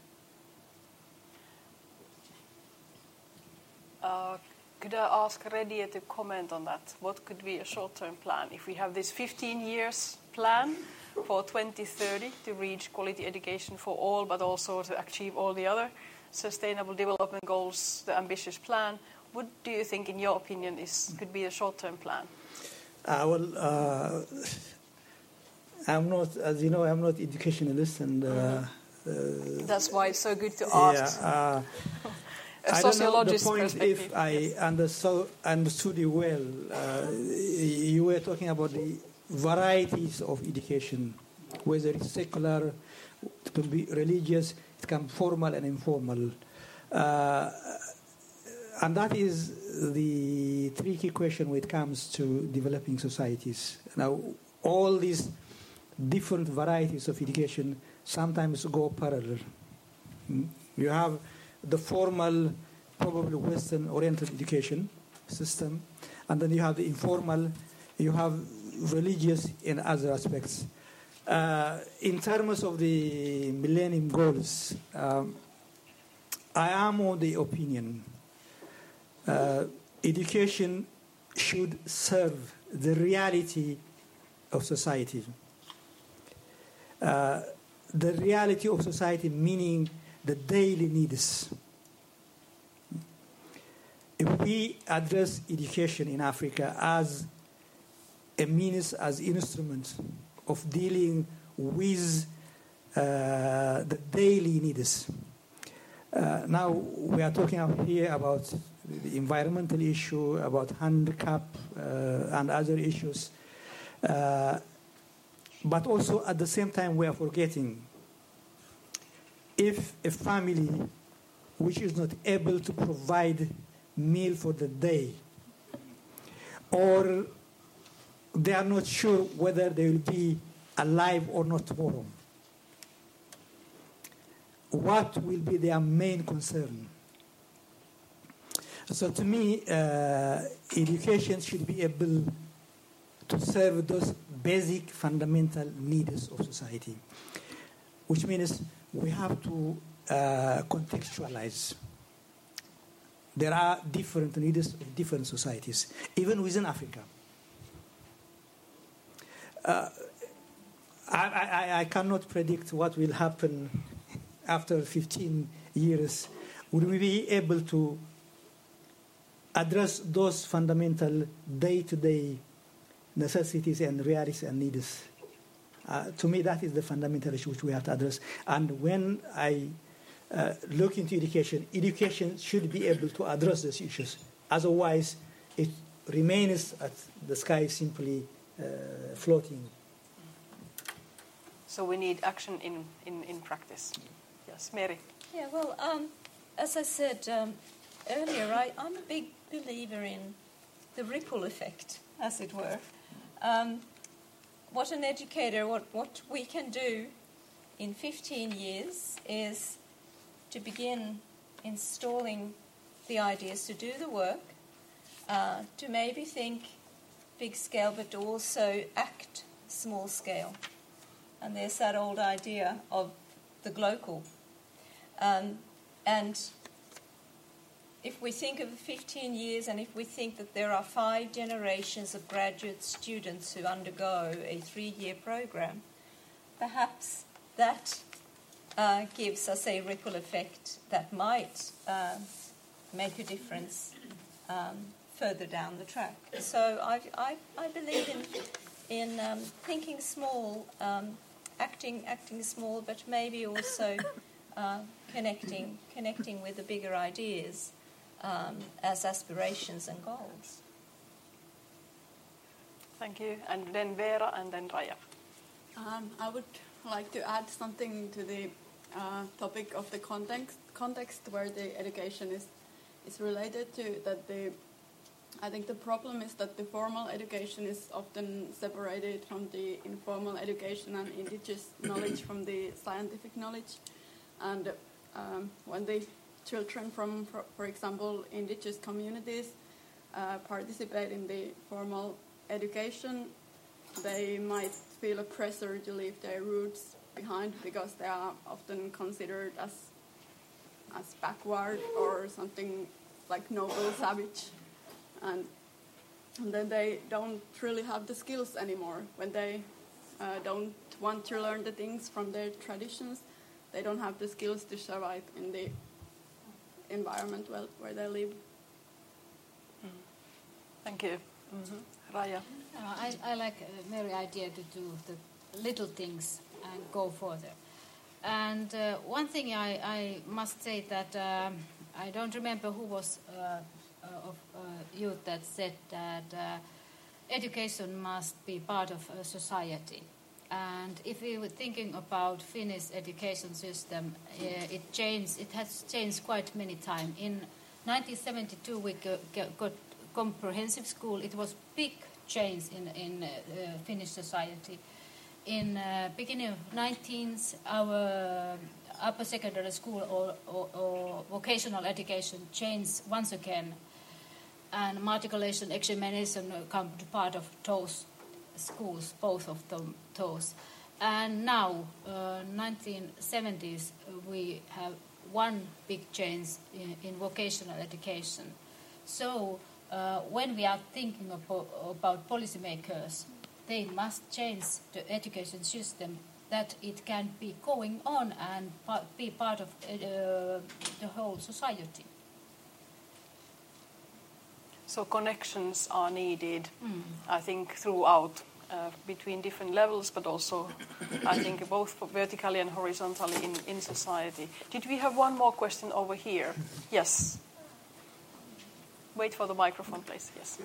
Uh, could I ask Redia to comment on that? What could be a short-term plan? If we have this fifteen years plan for twenty thirty to reach quality education for all, but also to achieve all the other sustainable development goals, the ambitious plan, what do you think, in your opinion, is could be a short-term plan? Uh, well, uh, I'm not, as you know, I'm not educationalist, and uh, uh, that's why it's so good to ask. Yeah, uh, a I don't know the sociologist point perspective. if I understood, understood you well. Uh, you were talking about the varieties of education, whether it's secular, it can be religious, it can be formal and informal. Uh, and that is the tricky question when it comes to developing societies. Now, all these different varieties of education sometimes go parallel. You have the formal, probably Western-oriented education system, and then you have the informal, you have religious in other aspects. Uh, in terms of the Millennium Goals, um, I am of the opinion uh, education should serve the reality of society. Uh, the reality of society meaning the daily needs. If we address education in Africa as a means, as instrument of dealing with uh, the daily needs. Uh, now we are talking here about the environmental issue, about handicap uh, and other issues. Uh, but also at the same time we are forgetting if a family which is not able to provide meal for the day, or they are not sure whether they will be alive or not tomorrow, what will be their main concern? So to me, uh, education should be able to serve those basic fundamental needs of society, which means we have to uh, contextualize. There are different needs of different societies, even within Africa. Uh, I, I, I cannot predict what will happen after fifteen years. Will we be able to address those fundamental day-to-day necessities and realities and needs? Uh, to me, that is the fundamental issue which we have to address. And when I uh, look into education, education should be able to address those issues. Otherwise, it remains at the sky simply uh, floating. So we need action in, in, in practice. Yes, Mary. Yeah, well, um, as I said um, earlier, I, I'm a big believer in the ripple effect, as it were. Um, what an educator, what, what we can do in fifteen years is to begin installing the ideas to do the work, uh, to maybe think big scale, but to also act small scale. And there's that old idea of the global. Um, and if we think of fifteen years, and if we think that there are five generations of graduate students who undergo a three-year program, perhaps that uh, gives us a ripple effect that might uh, make a difference um, further down the track. So I, I, I believe in in um, thinking small, um, acting acting small, but maybe also uh, connecting connecting with the bigger ideas um, as aspirations and goals. Thank you. And then Vera, and then Raija. Um, I would like to add something to the uh, topic of the context, context where the education is is related to. That the I think the problem is that the formal education is often separated from the informal education and indigenous knowledge from the scientific knowledge. And um, when the children from, for, for example, indigenous communities uh, participate in the formal education, they might feel a pressure to leave their roots behind because they are often considered as as backward or something like noble savage. And, and then they don't really have the skills anymore. When they uh, don't want to learn the things from their traditions, they don't have the skills to survive in the environment well, where they live. Mm. Thank you. Mm-hmm. Raija? Uh, I, I like uh, Mary's idea to do the little things and go further. And uh, one thing I, I must say that um, I don't remember who was uh, uh, of uh, youth that said that uh, education must be part of a society. And if we were thinking about Finnish education system, uh, it changed. It has changed quite many times. In nineteen seventy-two, we got, got comprehensive school. It was big change in in uh, uh, Finnish society. In uh, beginning of nineteenth, our upper secondary school or, or, or vocational education changed once again, and matriculation examination come to part of those schools, both of them those. And now, uh, nineteen seventies, we have one big change in, in vocational education. So uh, when we are thinking about, about policymakers, they must change the education system that it can be going on and pa- be part of uh, the whole society. So connections are needed, mm. I think, throughout, uh, between different levels, but also, I think, both vertically and horizontally in, in society. Did we have one more question over here? Yes. Wait for the microphone, please. Yes.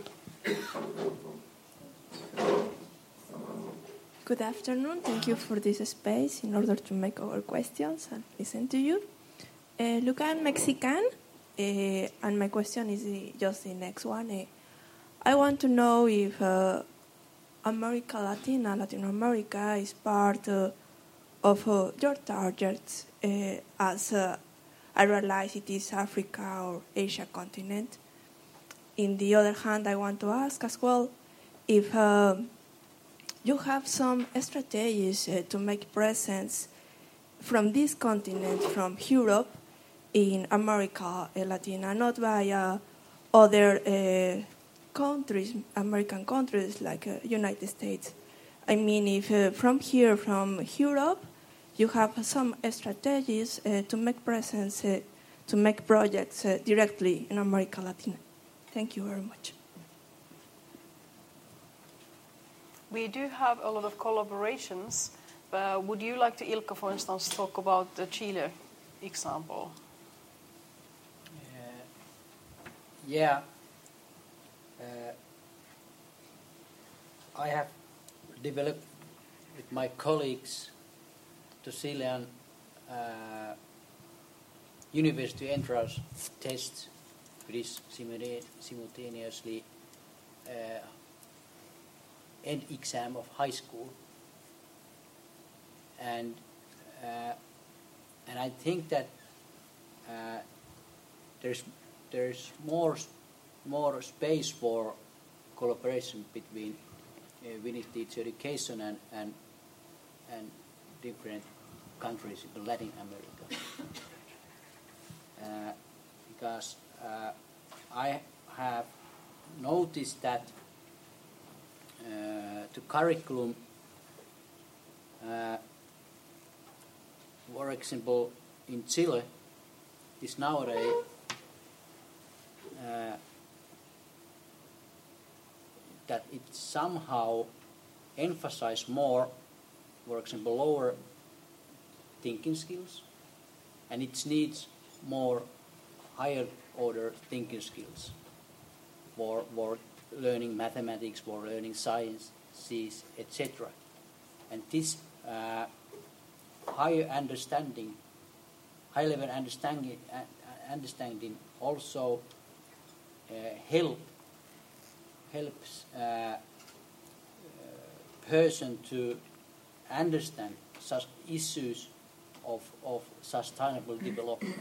Good afternoon. Thank you for this space in order to make our questions and listen to you. Uh, look, I'm Mexican, uh, and my question is uh, just the next one. Uh, I want to know if uh, America Latina, Latin America, is part uh, of uh, your targets uh, as uh, I realize it is Africa or Asia continent. In the other hand, I want to ask as well if uh, you have some strategies uh, to make presence from this continent, from Europe, in America uh, Latina, not via other uh, countries, American countries like uh, United States. I mean, if uh, from here, from Europe, you have some strategies uh, to make presence, uh, to make projects uh, directly in America Latina. Thank you very much. We do have a lot of collaborations. Uh, would you like to, Ilkka, for instance, talk about the Chile example? Uh, yeah. Uh, I have developed with my colleagues the Chilean uh, university entrance test, which is simultaneously uh, end exam of high school, and uh, and I think that uh, there's there's more more space for collaboration between uh, Finnish teacher education and and and different countries in Latin America, uh, because uh, I have noticed that Uh, the curriculum, uh, for example, in Chile, is nowadays uh, that it somehow emphasizes more, for example, lower thinking skills, and it needs more higher order thinking skills for, for learning mathematics, for learning sciences, et cetera. And this uh, higher understanding, high level understanding, uh, understanding also uh, help helps uh, uh, person to understand such issues of of sustainable development,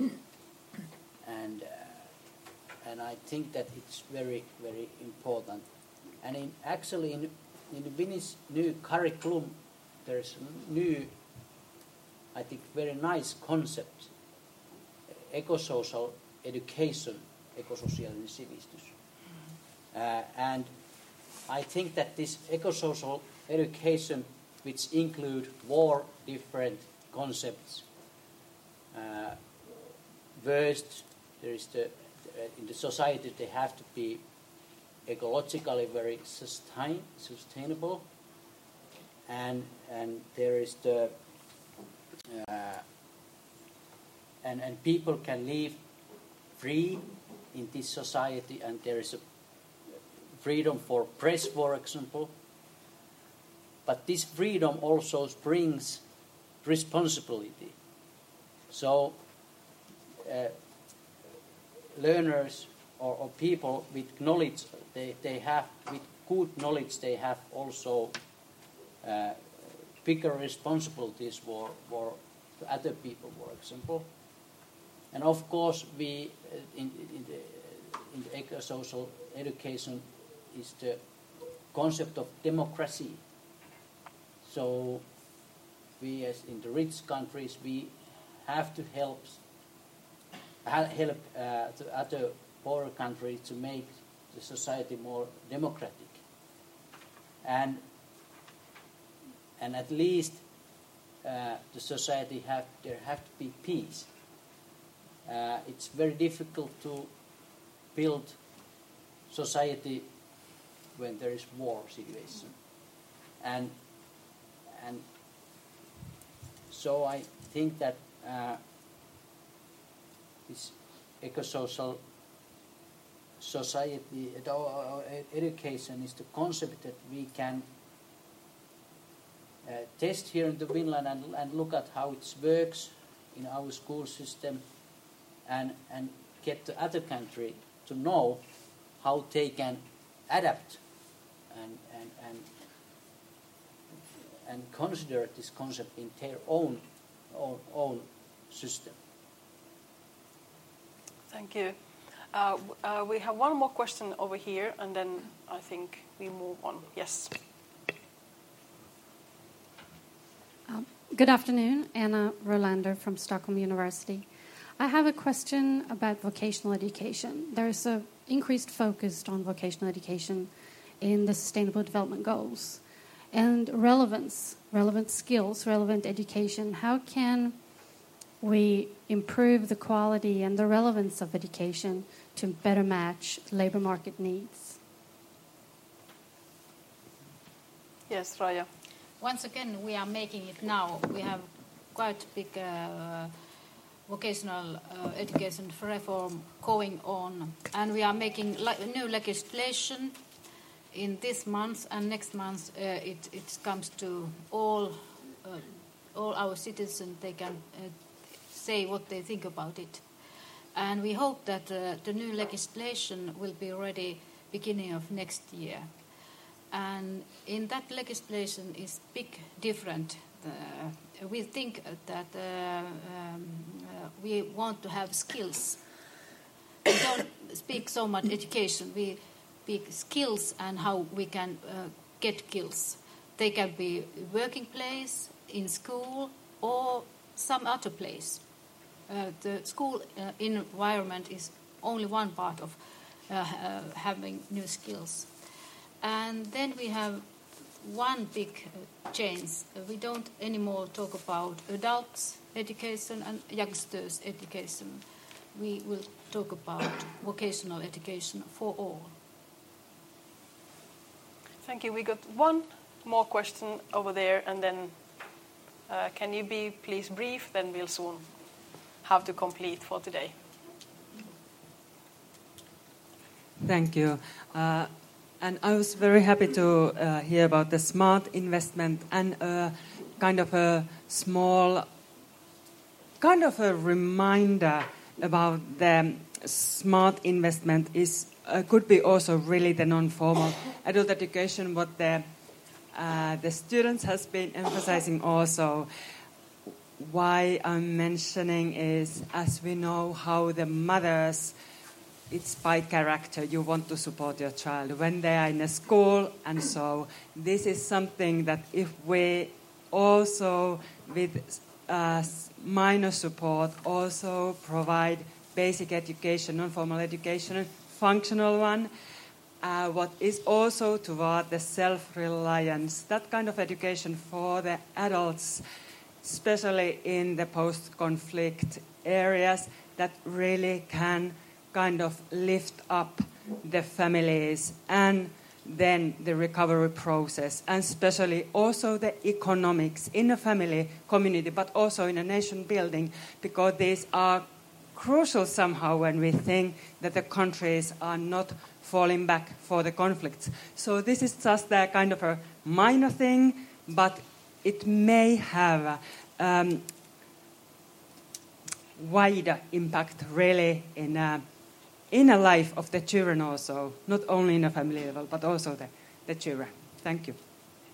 and uh, and I think that it's very very important. And in actually in in the Finnish new curriculum, there is a new, I think, very nice concept, eco-social education, ekososiaalinen sivistys. Uh, and I think that this eco-social education, which include four different concepts, uh, first, there is the, in the society they have to be ecologically very sustain, sustainable, and and there is the uh, and and people can live free in this society, and there is a freedom for press, for example. But this freedom also brings responsibility. So uh, learners or, or people with knowledge, they, they have, with good knowledge, they have also uh, bigger responsibilities for, for other people, for example. And of course, we uh, in, in the in the eco-social education is the concept of democracy. So we, as in the rich countries, we have to help help uh, the other poorer countries to make the society more democratic, and and at least uh, the society have there have to be peace. Uh, it's very difficult to build society when there is war situation, and and so I think that uh, this eco-social society uh, education is the concept that we can uh, test here in the Finland and, and look at how it works in our school system, and and get the other country to know how they can adapt and and and and consider this concept in their own own, own system. Thank you. Uh, uh, we have one more question over here, and then I think we move on. Yes. Um, good afternoon, Anna Rolander from Stockholm University. I have a question about vocational education. There's an increased focus on vocational education in the Sustainable Development Goals. And relevance, relevant skills, relevant education. How can we improve the quality and the relevance of education to better match labor market needs? Yes, Raija. Once again, we are making it now. We have quite big uh, vocational uh, education reform going on, and we are making le- new legislation in this month, and next month uh, it, it comes to all uh, all our citizens. They can uh, say what they think about it, and we hope that uh, the new legislation will be ready beginning of next year. And in that legislation is big different. Uh, we think that uh, um, uh, we want to have skills. We don't speak so much education. We speak skills and how we can uh, get skills. They can be working place, in school, or some other place. Uh, the school uh, environment is only one part of uh, uh, having new skills. And then we have one big uh, change. Uh, we don't anymore talk about adults' education and youngsters' education. We will talk about vocational education for all. Thank you. We got one more question over there, and then uh, can you be please brief? Then we'll soon have to complete for today. Thank you. Uh, and I was very happy to uh, hear about the smart investment and uh, kind of a small, kind of a reminder about the smart investment is uh, could be also really the non-formal adult education. What the uh, the students has been emphasizing also. Why I'm mentioning is, as we know how the mothers, it's by character, you want to support your child when they are in a school, and so this is something that if we also with uh, minor support also provide basic education, non-formal education, functional one, uh, what is also toward the self-reliance, that kind of education for the adults, especially in the post-conflict areas, that really can kind of lift up the families and then the recovery process, and especially also the economics in a family community, but also in a nation building, because these are crucial somehow when we think that the countries are not falling back for the conflicts. So this is just a kind of a minor thing, but it may have a um, wider impact really in a, in a life of the children also, not only in a family level, but also the, the children. Thank you.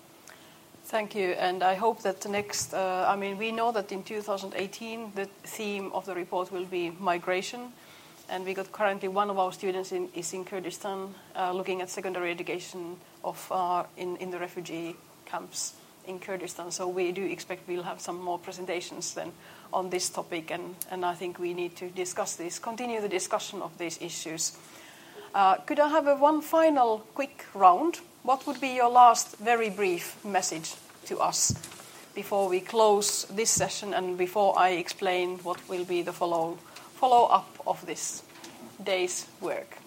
Thank you, and I hope that the next, uh, I mean, we know that in two thousand eighteen the theme of the report will be migration, and we got currently one of our students in, is in Kurdistan uh, looking at secondary education of uh, in, in the refugee camps in Kurdistan, so we do expect we'll have some more presentations then on this topic, and, and I think we need to discuss this, continue the discussion of these issues. Uh, could I have a one final quick round? What would be your last very brief message to us before we close this session and before I explain what will be the follow, follow-up of this day's work?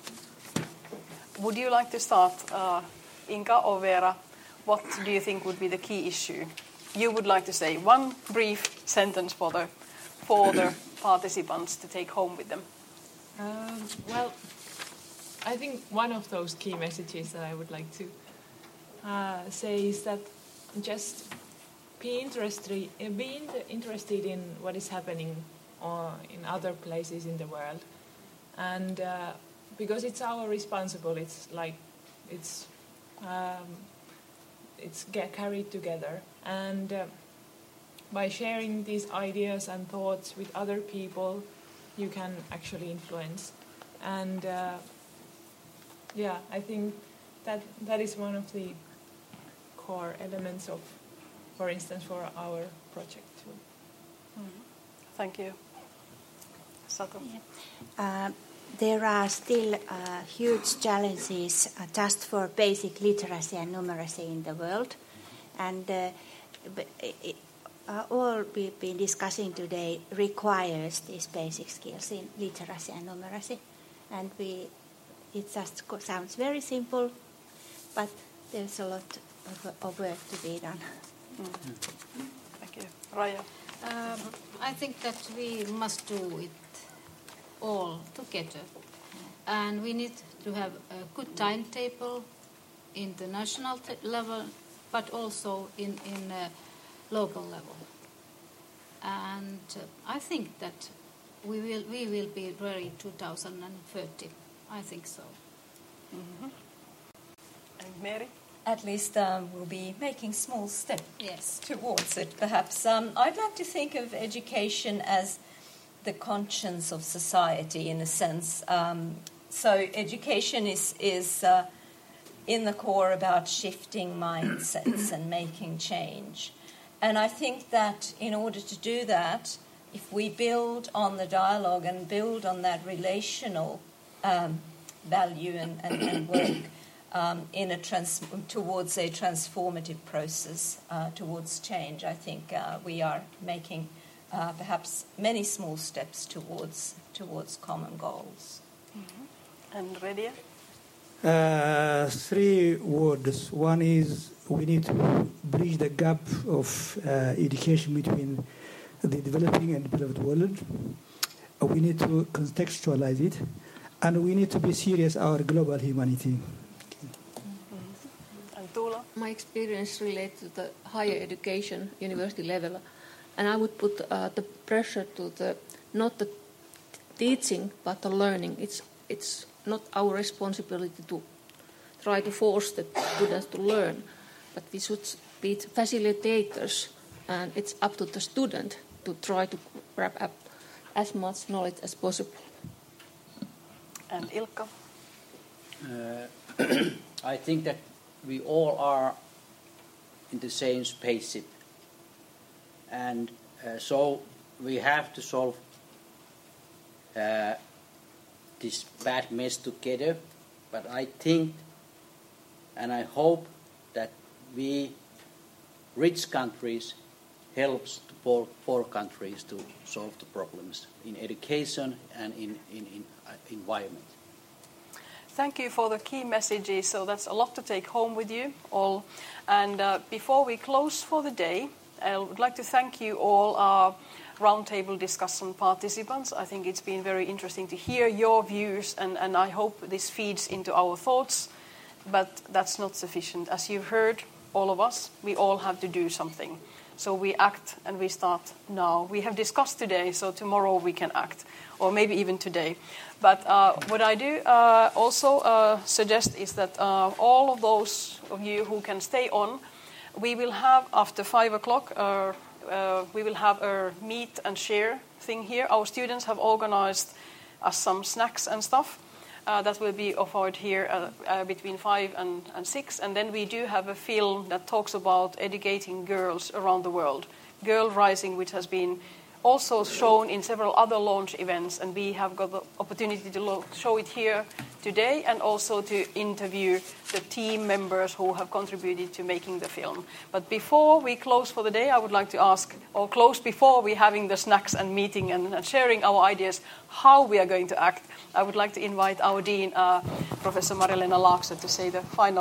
Would you like to start, uh, Inka or Vera? What do you think would be the key issue? You would like to say one brief sentence for the, for the participants to take home with them. Um, well, I think one of those key messages that I would like to uh, say is that just be interested, be interested in what is happening or in other places in the world, and uh, because it's our responsible, it's like it's um, it's get carried together, and uh, by sharing these ideas and thoughts with other people, you can actually influence. And uh, yeah, I think that that is one of the core elements of, for instance, for our project too. Mm-hmm. Thank you. Sato. Yeah. Uh, there are still uh, huge challenges uh, just for basic literacy and numeracy in the world, and uh, it, uh, all we've been discussing today requires these basic skills in literacy and numeracy, and we. It just sounds very simple, but there's a lot of, of work to be done. Mm. Thank you. Raya? Um, I think that we must do it all together. And we need to have a good timetable in the national t- level, but also in, in uh, local level. And uh, I think that we will, we will be ready two thousand thirty. I think so. Mm-hmm. And Mary? At least um, we'll be making small steps yes. towards it, perhaps. Um, I'd like to think of education as the conscience of society, in a sense. Um, so education is, is uh, in the core about shifting mindsets and making change. And I think that in order to do that, if we build on the dialogue and build on that relational Um, value and, and, and work um, in a trans- towards a transformative process uh, towards change, I think uh, we are making uh, perhaps many small steps towards towards common goals. Mm-hmm. And Redia? Uh, three words. One is we need to bridge the gap of uh, education between the developing and developed world. Uh, we need to contextualize it, and we need to be serious our global humanity. And Tuula? My experience relates to the higher education, university level, and I would put uh, the pressure to the not the teaching but the learning. It's it's not our responsibility to try to force the students to learn, but we should be facilitators, and it's up to the student to try to grab up as much knowledge as possible. And Ilkka? Uh, I think that we all are in the same spaceship, and uh, so we have to solve uh, this bad mess together. But I think and I hope that we, rich countries, helps the poor, poor countries to solve the problems in education and in, in, in uh, environment. Thank you for the key messages. So that's a lot to take home with you all. And uh, before we close for the day, I would like to thank you all, our roundtable discussion participants. I think it's been very interesting to hear your views, and, and I hope this feeds into our thoughts. But that's not sufficient. As you've heard, all of us, we all have to do something. So we act and we start now. We have discussed today, so tomorrow we can act, or maybe even today. But uh, what I do uh, also uh, suggest is that uh, all of those of you who can stay on, we will have after five o'clock, uh, uh, we will have a meet and share thing here. Our students have organized us some snacks and stuff. Uh, that will be offered here uh, uh, between five and, and six. And then we do have a film that talks about educating girls around the world. Girl Rising, which has been also shown in several other launch events. And we have got the opportunity to lo- show it here today, and also to interview the team members who have contributed to making the film. But before we close for the day, I would like to ask, or close before we having the snacks and meeting and, and sharing our ideas, how we are going to act. I would like to invite our Dean, uh, Professor Marja-Leena Laakso, to say the final